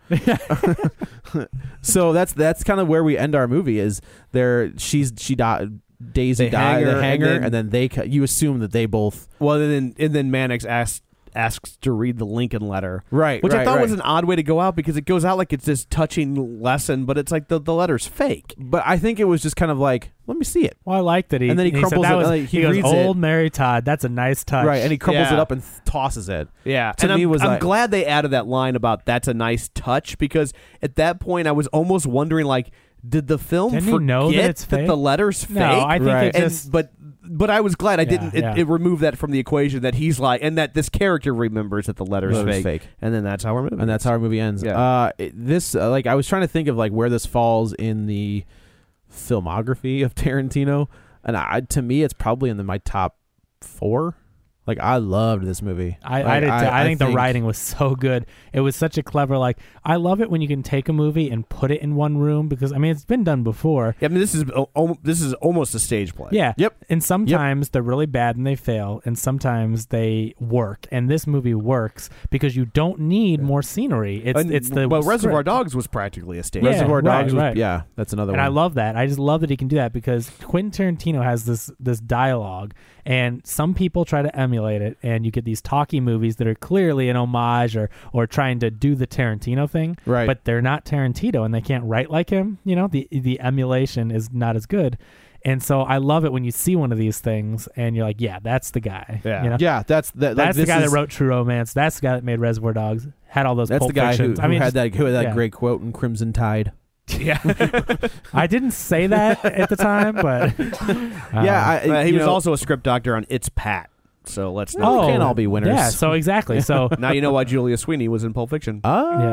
So that's kind of where we end our movie. Is there? She died. Daisy died. They hang her, and then you assume that they both. Well, and then Mannix asks to read the Lincoln letter, right? Which I thought was right. an odd way to go out, because it goes out like it's this touching lesson, but it's like the letter's fake. But I think it was just kind of like, let me see it. Well, I like that and then he crumples said that it. he goes, reads "Old it. Mary Todd, that's a nice touch." Right, and he crumples it up and tosses it. Yeah, to and me I'm glad they added that line about "that's a nice touch," because at that point I was almost wondering, like, did the film Didn't forget he know that it's fake? the letter's fake? No, I think it just... But I was glad I didn't. Yeah. It removed that from the equation, that he's like, and that this character remembers that the letter's fake. And then that's how our movie. And that's how our movie ends. Yeah. I was trying to think of like where this falls in the filmography of Tarantino, and to me, it's probably in my top 4. Like, I loved this movie. I did too. I think the writing was so good. It was such a clever, like, I love it when you can take a movie and put it in one room, because, I mean, it's been done before. Yeah, I mean, this is almost a stage play. Yeah. Yep. And sometimes they're really bad and they fail, and sometimes they work. And this movie works because you don't need more scenery. It's the Reservoir Dogs was practically a stage. Yeah, Reservoir Dogs was, right. yeah, that's another one. And I love that. I just love that he can do that, because Quentin Tarantino has this dialogue, and some people try to emulate it, and you get these talkie movies that are clearly an homage or trying to do the Tarantino thing, right? But they're not Tarantino, and they can't write like him. You know, the emulation is not as good. And so I love it when you see one of these things and you're like, yeah, that's the guy. Yeah, you know? Yeah, that's the guy that wrote True Romance. That's the guy that made Reservoir Dogs. Had all those. That's Pulp the guy who had that yeah. great quote in Crimson Tide. Yeah, I didn't say that at the time, but he was also a script doctor on It's Pat. So let's not. We can't all be winners. Yeah, so exactly. So now you know why Julia Sweeney was in Pulp Fiction. Oh, yeah.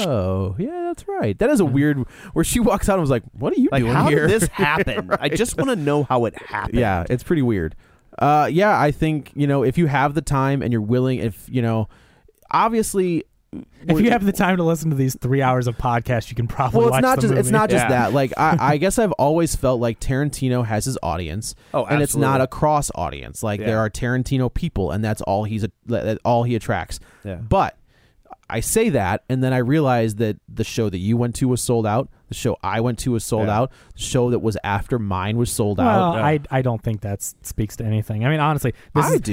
Oh, yeah, that's right. That is a weird. Where she walks out and was like, "What are you doing how here? did this happen? Right. I just want to know how it happened. Yeah, it's pretty weird. Yeah, I think if you have the time and you're willing, obviously. If you have the time to listen to these 3 hours of podcast, you can probably watch the movie. It's not just that. Like I guess I've always felt like Tarantino has his audience, and it's not a cross audience. Like there are Tarantino people, and that's all all he attracts. Yeah. But I say that, and then I realized that the show that you went to was sold out. The show I went to was sold out. The show that was after mine was sold out. Well, I don't think that speaks to anything. I mean, honestly, this is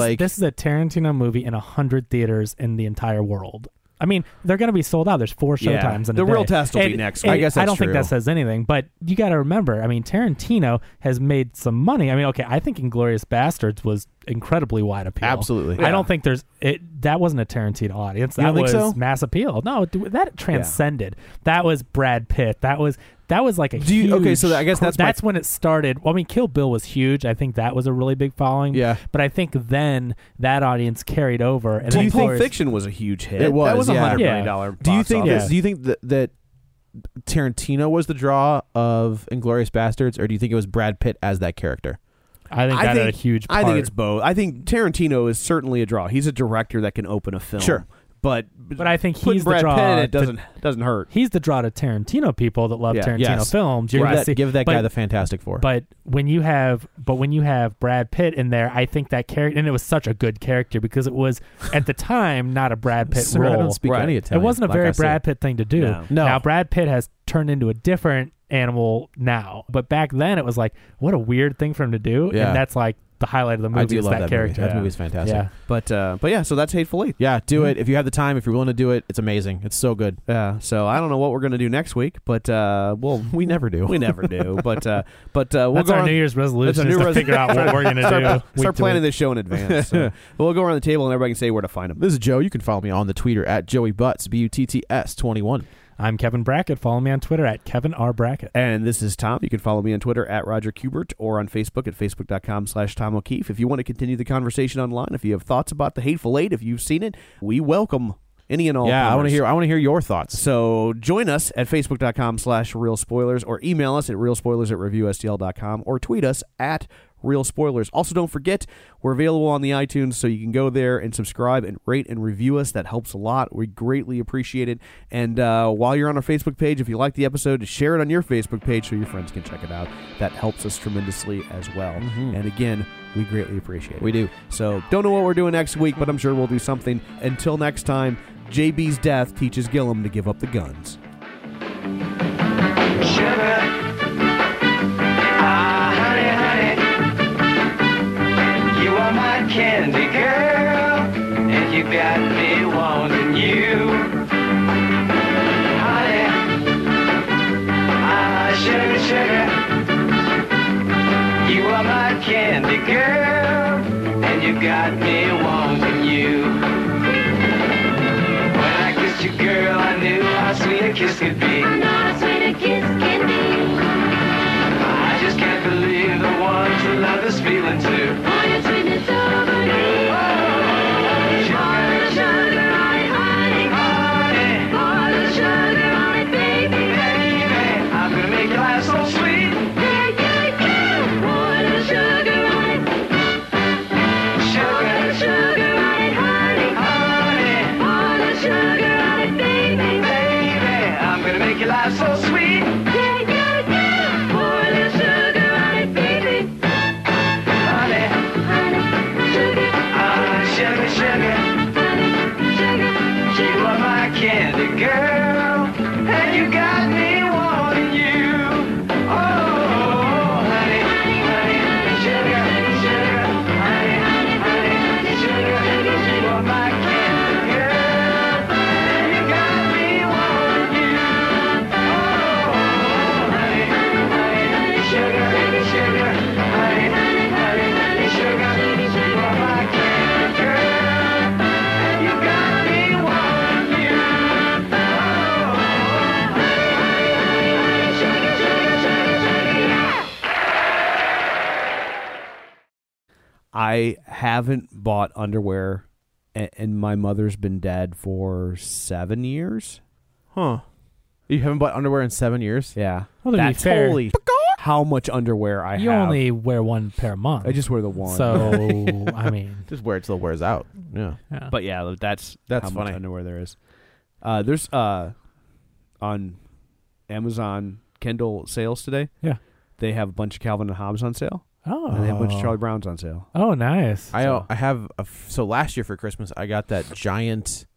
a Tarantino movie in 100 theaters in the entire world. I mean, they're going to be sold out. There's 4 showtimes in a day. The real test will be next week. I guess that's I don't true. think that says anything, but you got to remember, I mean, Tarantino has made some money. I mean, okay, I think Inglourious Bastards was incredibly wide appeal. Absolutely. I don't think that wasn't a Tarantino audience. That You don't think was so? mass appeal. No, that transcended. That was Brad Pitt. That was like a huge... Okay, so I guess that's when it started. Well, I mean, Kill Bill was huge. I think that was a really big following. Yeah. But I think then that audience carried over. And Do you think Inglourious- Fiction was a huge hit? It was, That was yeah. $100 million. Do you think office. do you think that Tarantino was the draw of Inglourious Bastards, or do you think it was Brad Pitt as that character? I think that had a huge part. I think it's both. I think Tarantino is certainly a draw. He's a director that can open a film. Sure. But I think putting he's the Brad draw. Pitt in it doesn't hurt. He's the draw to Tarantino people that love Tarantino Yes. films. You're gonna see, Give that guy the Fantastic Four. But when you have Brad Pitt in there, I think that character, and it was such a good character because it was at the time not a Brad Pitt Sir, role. I don't speak any Italian. It wasn't a like very I said. Brad Pitt thing to do. No. Now Brad Pitt has turned into a different animal now, but back then it was like, what a weird thing for him to do, Yeah. and that's like the highlight of the movie. I do is love that character. movie. That movie's fantastic. Yeah. But yeah, so that's Hateful Eight. Yeah, do it if you have the time. If you're willing to do it, it's amazing. It's so good. Yeah. So I don't know what we're gonna do next week, but We never do. we never do. But we'll That's go our on, New Year's resolution. That's Is our to new figure out what we're gonna do. Start planning this show in advance. So. But we'll go around the table and everybody can say where to find them. This is Joe. You can follow me on the Twitter at Joey Butts, BUTTS21. I'm Kevin Brackett. Follow me on Twitter at Kevin R. Brackett. And this is Tom. You can follow me on Twitter at Roger Kubert or on Facebook at facebook.com/Tom O'Keefe. If you want to continue the conversation online, if you have thoughts about The Hateful Eight, if you've seen it, we welcome any and all. Yeah, comers. I want to hear your thoughts. So join us at facebook.com/Real Spoilers or email us at realspoilers@reviewstl.com or tweet us at Real Spoilers. Also, don't forget, we're available on the iTunes, so you can go there and subscribe and rate and review us. That helps a lot. We greatly appreciate it. And while you're on our Facebook page, if you like the episode, share it on your Facebook page so your friends can check it out. That helps us tremendously as well. And again, we greatly appreciate it. We do. So don't know what we're doing next week, but I'm sure we'll do something. Until next time, JB's death teaches Gillum to give up the guns. Sugar. Ah, honey, honey. You are my candy girl, and you got me wanting you. Honey. Ah, sugar, sugar. You are my candy girl, and you got me wanting you. When I kissed you, girl, I knew how sweet a kiss could be. I know how sweet a kiss can be. I just can't believe the one to love this feeling too. Oh, your sweetness over me. Oh, Pour the sugar on it, honey. honey, Pour the sugar on it, baby. baby, I'm gonna make your life so sweet. Yeah, yeah, yeah. Pour the sugar on it. Pour the sugar on it, honey. Honey, Pour the sugar on it, baby. baby, I'm gonna make your life so sweet. Yeah, yeah, yeah. Pour the sugar on it, baby. Honey, Honey, sugar, sugar, sugar, honey, sugar, you sugar. are my candy girl, and you got me wanting you. Oh, honey, honey, sugar, sugar, honey, honey, sugar, you are my candy girl, and you got me wanting you. Oh, honey, honey, sugar, sugar, honey, honey, sugar, you are my candy girl, and you got me wanting you. Oh, honey, sugar, sugar, sugar, sugar, yeah. I haven't bought underwear, and my mother's been dead for 7 years. Huh. You haven't bought underwear in 7 years? Yeah. Well, to be That's fair, holy how much underwear I you have. only wear one pair a month. I just wear the one. So, I mean. Just wear it till it wears out. Yeah. But yeah, that's how funny. much underwear there is. There's on Amazon Kindle sales today. Yeah. They have a bunch of Calvin and Hobbes on sale. Oh. And they have a bunch of Charlie Browns on sale. Oh, nice. I have so last year for Christmas I got that giant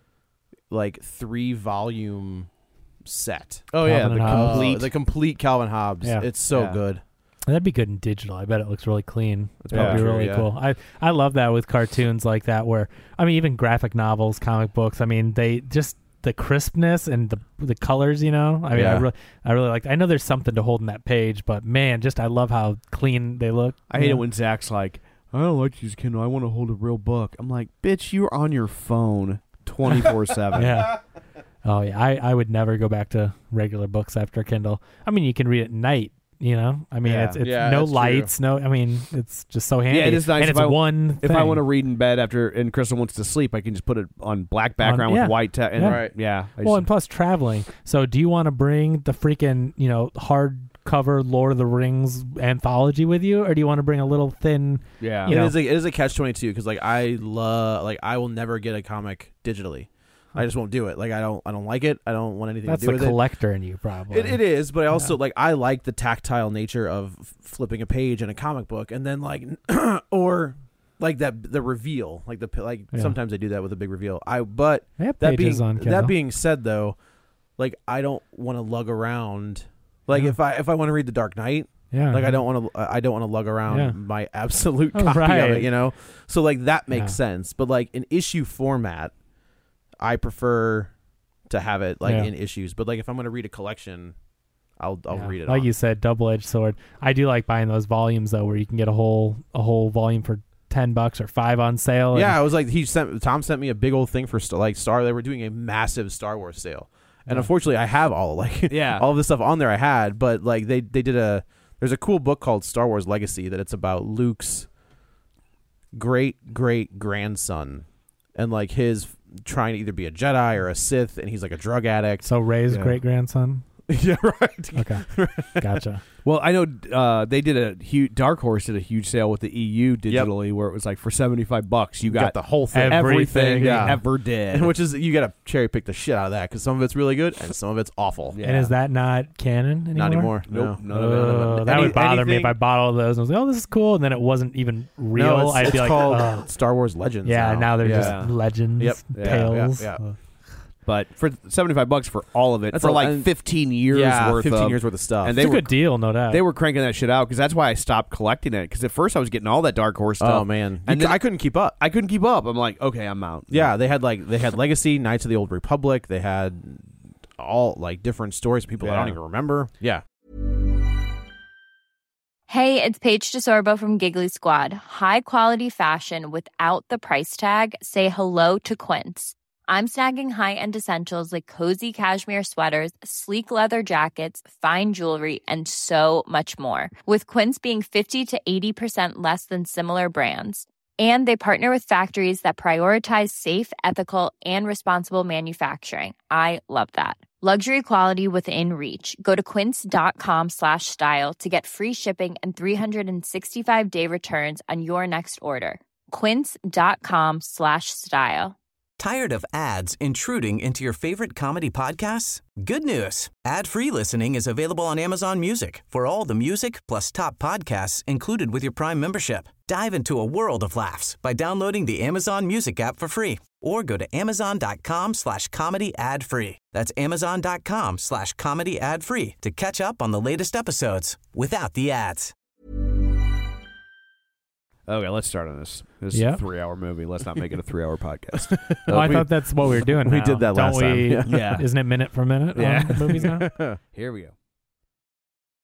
like 3-volume set. Oh yeah, Calvin and Hobbes. The complete Calvin Hobbes. Yeah. It's so Yeah. good. That'd be good in digital. I bet it looks really clean. It's Yeah. probably True, really yeah. cool. I love that with cartoons like that where, I mean, even graphic novels, comic books, I mean, they just, the crispness and the colors, you know? I mean, Yeah. I really like, I know there's something to hold in that page, but man, just I love how clean they look. I hate it when Zach's like, I don't like these Kindle. I want to hold a real book. I'm like, bitch, you're on your phone 24/7. Yeah. Oh, yeah. I would never go back to regular books after Kindle. I mean, you can read at night, you know? I mean, Yeah. it's Yeah, no that's true. lights, no, I mean, it's just so handy. Yeah, it is nice And if it's I- one If I thing. want to read in bed and Crystal wants to sleep, I can just put it on black background yeah. with white text. Yeah. Right. Yeah. Well, and plus traveling. So, do you want to bring the freaking, hardcover Lord of the Rings anthology with you, or do you want to bring a little thin? yeah. You know. It is a catch-22 because I will never get a comic digitally. I just won't do it. Like I don't like it. I don't want anything That's to do the with collector in you, probably. it. It is, but I also I like the tactile nature of flipping a page in a comic book, and then or like the reveal, Yeah. sometimes I do that with a big reveal. But They have that pages being on Kindle. that being said, though, I don't want to lug around. Like Yeah. if I want to read The Dark Knight. Yeah. I don't want to lug around Yeah. my absolute Oh, copy of right. it, So that makes Yeah. sense. But in issue format, I prefer to have it Yeah. in issues. But if I'm going to read a collection, I'll Yeah. read it. Like on. you said, double-edged sword. I do like buying those volumes though, where you can get a whole volume for $10 or $5 on sale. Yeah, it was like Tom sent me a big old thing for Star. They were doing a massive Star Wars sale, and unfortunately, I have all all of this stuff on there. I had, but they did there's a cool book called Star Wars Legacy that it's about Luke's great grandson and his trying to either be a Jedi or a Sith, and he's a drug addict. So Rey's great grandson. Yeah, right. Okay, gotcha. Well, I know they did a huge. Dark Horse did a huge sale with the EU digitally, where it was for $75, you got the whole thing, everything yeah. they ever did. Which is you got to cherry pick the shit out of that because some of it's really good and some of it's awful. Yeah. And is that not canon anymore? Not anymore. Nope. No. None of it. That would bother me if anything- I bought all of those and was like, oh, this is cool, and then it wasn't even real. No, it's, I'd it's be like, called ugh. Star Wars Legends. Yeah, now they're Yeah. just legends, Yep. tales. Yeah. Ugh. But for $75 for all of it, That's for and 15 years worth 15 of, years worth of stuff. and It's a good deal, no doubt. They were cranking that shit out because that's why I stopped collecting it. Because at first I was getting all that Dark Horse stuff. Oh man, and then I couldn't keep up. I couldn't keep up. I'm like, okay, I'm out. Yeah, they had Legacy, Knights of the Old Republic. They had all different stories, people I don't even remember. Yeah. Hey, it's Paige DeSorbo from Giggly Squad. High quality fashion without the price tag. Say hello to Quince. I'm snagging high-end essentials like cozy cashmere sweaters, sleek leather jackets, fine jewelry, and so much more. With Quince being 50 to 80% less than similar brands. And they partner with factories that prioritize safe, ethical, and responsible manufacturing. I love that. Luxury quality within reach. Go to quince.com/style to get free shipping and 365-day returns on your next order. Quince.com/style. Tired of ads intruding into your favorite comedy podcasts? Good news. Ad-free listening is available on Amazon Music for all the music plus top podcasts included with your Prime membership. Dive into a world of laughs by downloading the Amazon Music app for free or go to amazon.com/comedy ad-free. That's amazon.com/comedy ad-free to catch up on the latest episodes without the ads. Okay, let's start on this. This is Yeah. a 3-hour movie. Let's not make it a 3-hour podcast. Oh, I thought that's what we were doing. We now. did that Don't last time. we? Yeah. Yeah. Isn't it minute for minute? Yeah. On movies now. Here we go.